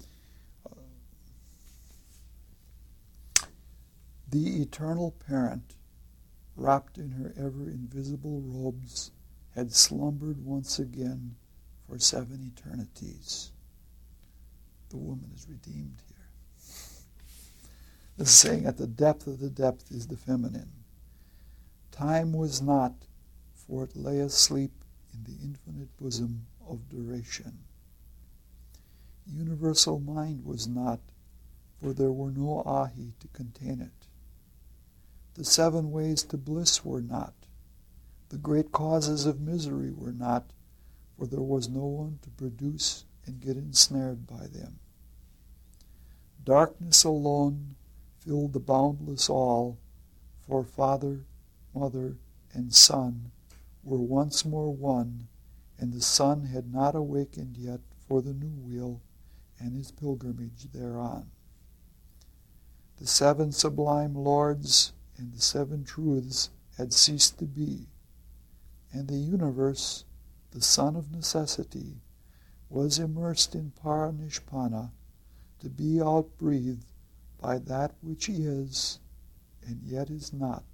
The eternal parent, wrapped in her ever-invisible robes, had slumbered once again for 7 eternities. The woman is redeemed here. This is saying at the depth of the depth is the feminine. Time was not, for it lay asleep in the infinite bosom of duration. Universal mind was not, for there were no ahi to contain it. The 7 ways to bliss were not. The great causes of misery were not, for there was no one to produce and get ensnared by them. Darkness alone filled the boundless all, for Father, Mother, and Son were once more one, and the Son had not awakened yet for the new wheel and his pilgrimage thereon. The 7 sublime lords and the 7 truths had ceased to be, and the universe, the son of necessity, was immersed in paranishpana, to be outbreathed by that which is, and yet is not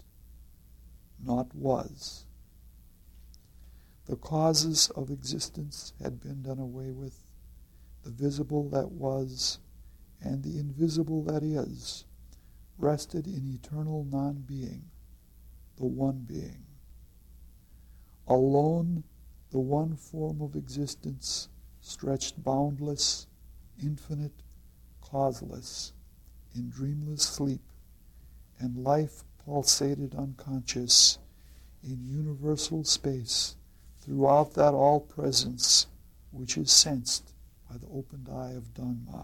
was. The causes of existence had been done away with, the visible that was, and the invisible that is, rested in eternal non-being, the one being. Alone, the one form of existence stretched boundless, infinite, causeless, in dreamless sleep, and life pulsated unconscious in universal space throughout that all-presence which is sensed by the opened eye of Dhamma.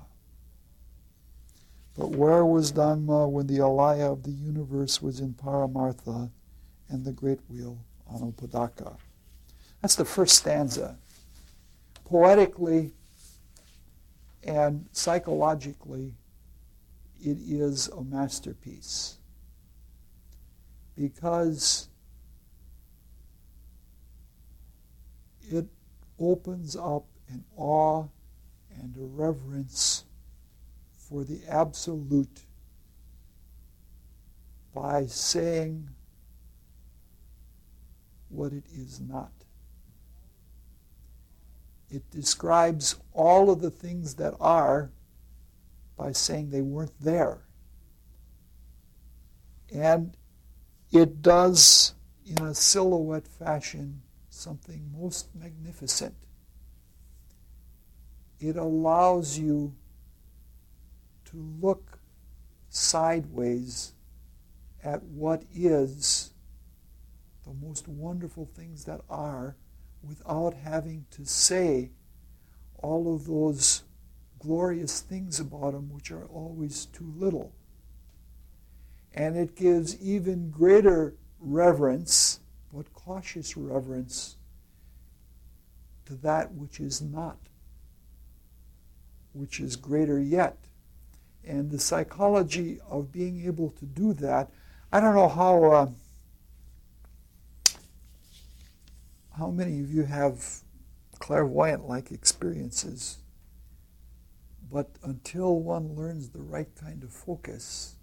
But where was Dhamma when the alaya of the universe was in Paramartha and the great wheel on Upadaka? That's the first stanza. Poetically and psychologically, it is a masterpiece, because it opens up an awe and a reverence for the absolute by saying what it is not. It describes all of the things that are by saying they weren't there. And it does, in a silhouette fashion, something most magnificent. It allows you to look sideways at what is the most wonderful things that are, without having to say all of those glorious things about them which are always too little. And it gives even greater reverence, but cautious reverence, to that which is not, which is greater yet. And the psychology of being able to do that, I don't know how many of you have clairvoyant-like experiences, but until one learns the right kind of focus,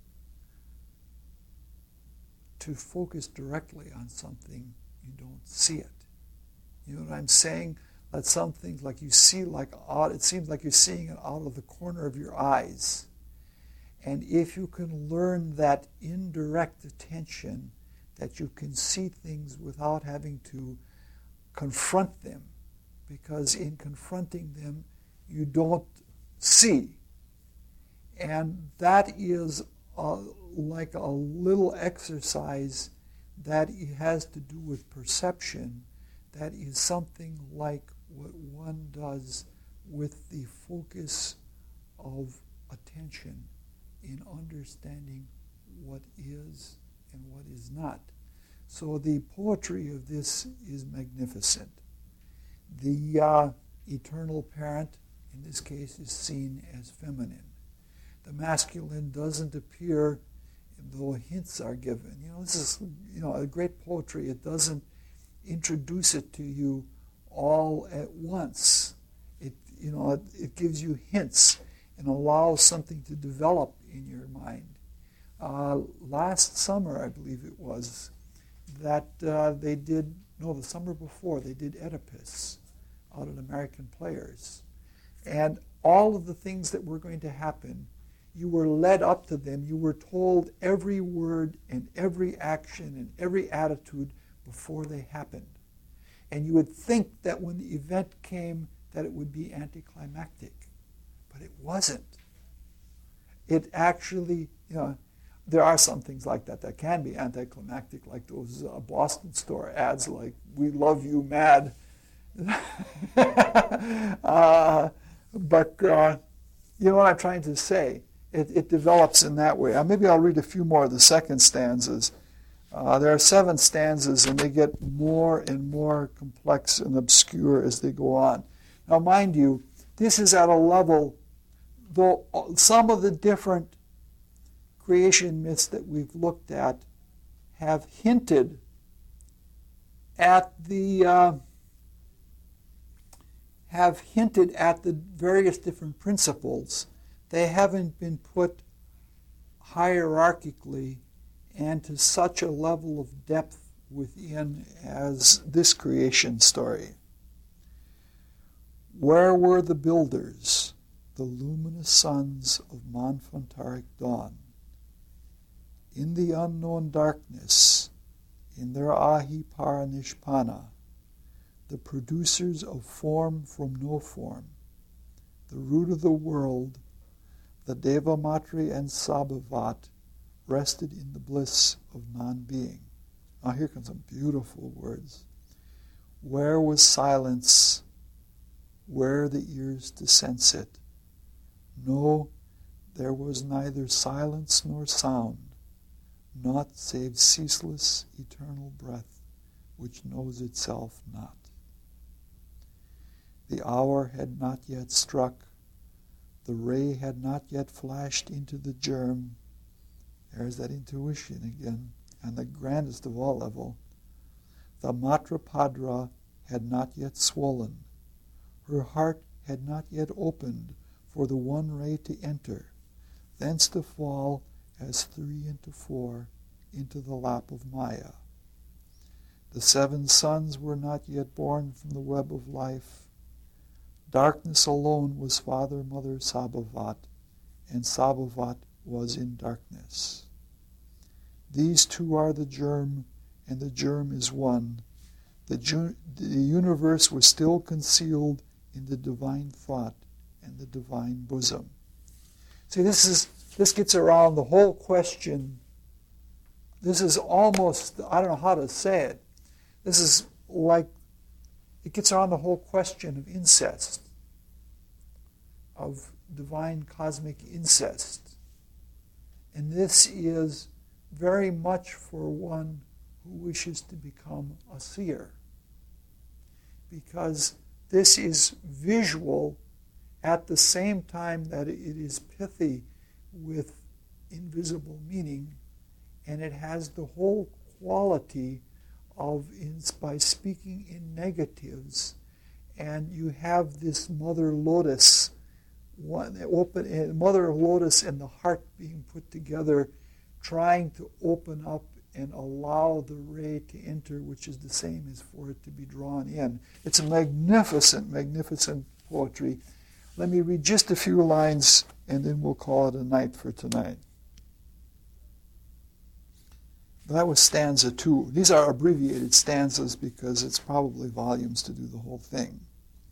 to focus directly on something, you don't see it. You know what I'm saying? That some things like you see it seems like you're seeing it out of the corner of your eyes. And if you can learn that indirect attention, that you can see things without having to confront them, because in confronting them, you don't see. And that is like a little exercise that has to do with perception. That is something like what one does with the focus of attention in understanding what is and what is not. So the poetry of this is magnificent. The eternal parent, in this case, is seen as feminine. The masculine doesn't appear, though hints are given. This is, a great poetry. It doesn't introduce it to you all at once. It gives you hints and allows something to develop in your mind. Last summer, I believe it was, that the summer before, they did Oedipus out at American Players. And all of the things that were going to happen, you were led up to them. You were told every word and every action and every attitude before they happened. And you would think that when the event came that it would be anticlimactic. But it wasn't. It actually, there are some things like that can be anticlimactic, like those Boston store ads like, "We love you, mad." But you know what I'm trying to say? It develops in that way. Maybe I'll read a few more of the second stanzas. There are 7 stanzas, and they get more and more complex and obscure as they go on. Now, mind you, this is at a level, though some of the different creation myths that we've looked at have hinted at the various different principles. They haven't been put hierarchically and to such a level of depth within as this creation story. Where were the builders, the luminous sons of Manfantaric dawn? In the unknown darkness, in their Ahi Paranishpana, the producers of form from no form, the root of the world, the Devamatri and Sabhavat, rested in the bliss of non-being. Now here comes some beautiful words. Where was silence? Where the ears to sense it? No, there was neither silence nor sound, naught save ceaseless eternal breath, which knows itself not. The hour had not yet struck, the ray had not yet flashed into the germ. There's that intuition again, and the grandest of all level. The Matrapadra had not yet swollen. Her heart had not yet opened for the one ray to enter, thence to fall as 3 into 4 into the lap of Maya. The 7 sons were not yet born from the web of life. Darkness alone was Father, Mother, Sabhavat, and Sabhavat was in darkness. These 2 are the germ, and the germ is one. The universe was still concealed in the divine thought and the divine bosom. See, this gets around the whole question. This is almost, I don't know how to say it. This is like, it gets around the whole question of incest, of divine cosmic incest. And this is very much for one who wishes to become a seer. Because this is visual at the same time that it is pithy with invisible meaning, and it has the whole quality of, by speaking in negatives, and you have this mother lotus, mother lotus and the heart being put together, trying to open up and allow the ray to enter, which is the same as for it to be drawn in. It's a magnificent, magnificent poetry. Let me read just a few lines, and then we'll call it a night for tonight. That was stanza 2. These are abbreviated stanzas because it's probably volumes to do the whole thing.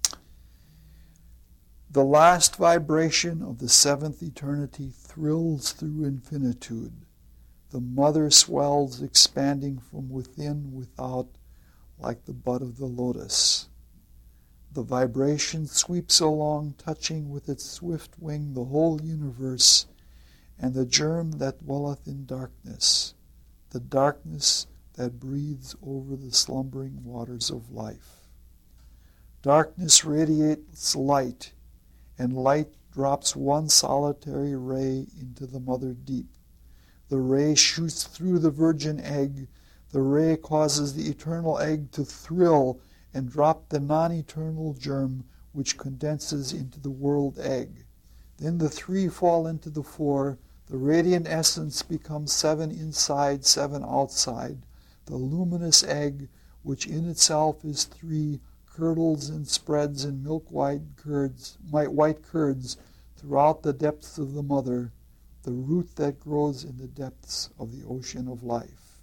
The last vibration of the seventh eternity thrills through infinitude. The mother swells, expanding from within, without, like the bud of the lotus. The vibration sweeps along, touching with its swift wing the whole universe and the germ that dwelleth in darkness, the darkness that breathes over the slumbering waters of life. Darkness radiates light, and light drops one solitary ray into the mother deep. The ray shoots through the virgin egg. The ray causes the eternal egg to thrill and drop the non-eternal germ which condenses into the world egg. Then the 3 fall into the 4. The radiant essence becomes 7 inside, 7 outside. The luminous egg, which in itself is 3, curdles and spreads in white curds throughout the depths of the mother, the root that grows in the depths of the ocean of life.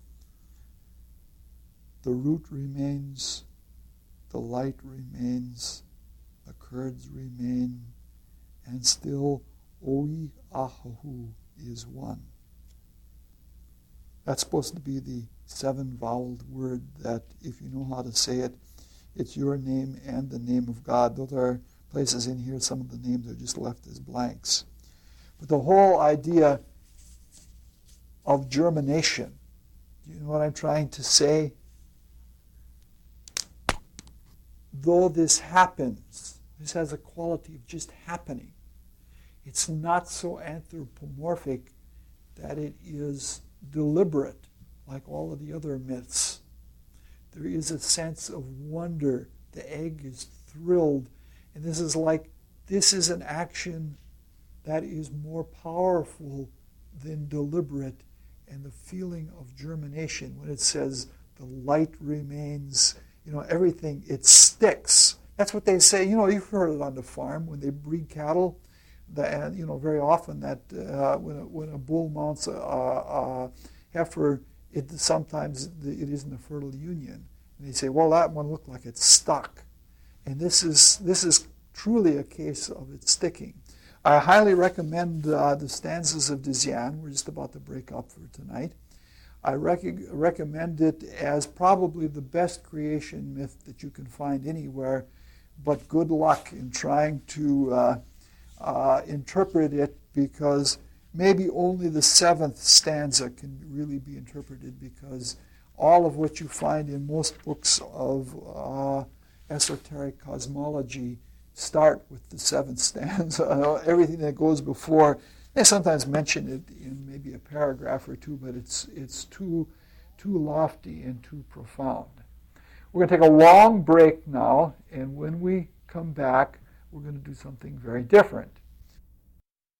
The root remains, the light remains, the curds remain, and still Oi Ahahu is one. That's supposed to be the 7-voweled word that, if you know how to say it, it's your name and the name of God. Those are places in here, some of the names are just left as blanks. But the whole idea of germination, do you know what I'm trying to say? Though this happens, this has a quality of just happening. It's not so anthropomorphic that it is deliberate, like all of the other myths. There is a sense of wonder. The egg is thrilled. And this is an action that is more powerful than deliberate. And the feeling of germination, when it says the light remains, everything, it sticks. That's what they say. You've heard it on the farm when they breed cattle. Very often that when a bull mounts a heifer, sometimes it isn't a fertile union. And they say, well, that one looked like it's stuck. And this is truly a case of it sticking. I highly recommend the stanzas of Dzyan. We're just about to break up for tonight. I recommend it as probably the best creation myth that you can find anywhere, but good luck in trying to interpret it, because maybe only the 7th stanza can really be interpreted, because all of what you find in most books of esoteric cosmology start with the 7th stanza. Everything that goes before, they sometimes mention it in maybe a paragraph or 2, but it's too lofty and too profound. We're going to take a long break now, and when we come back, we're going to do something very different.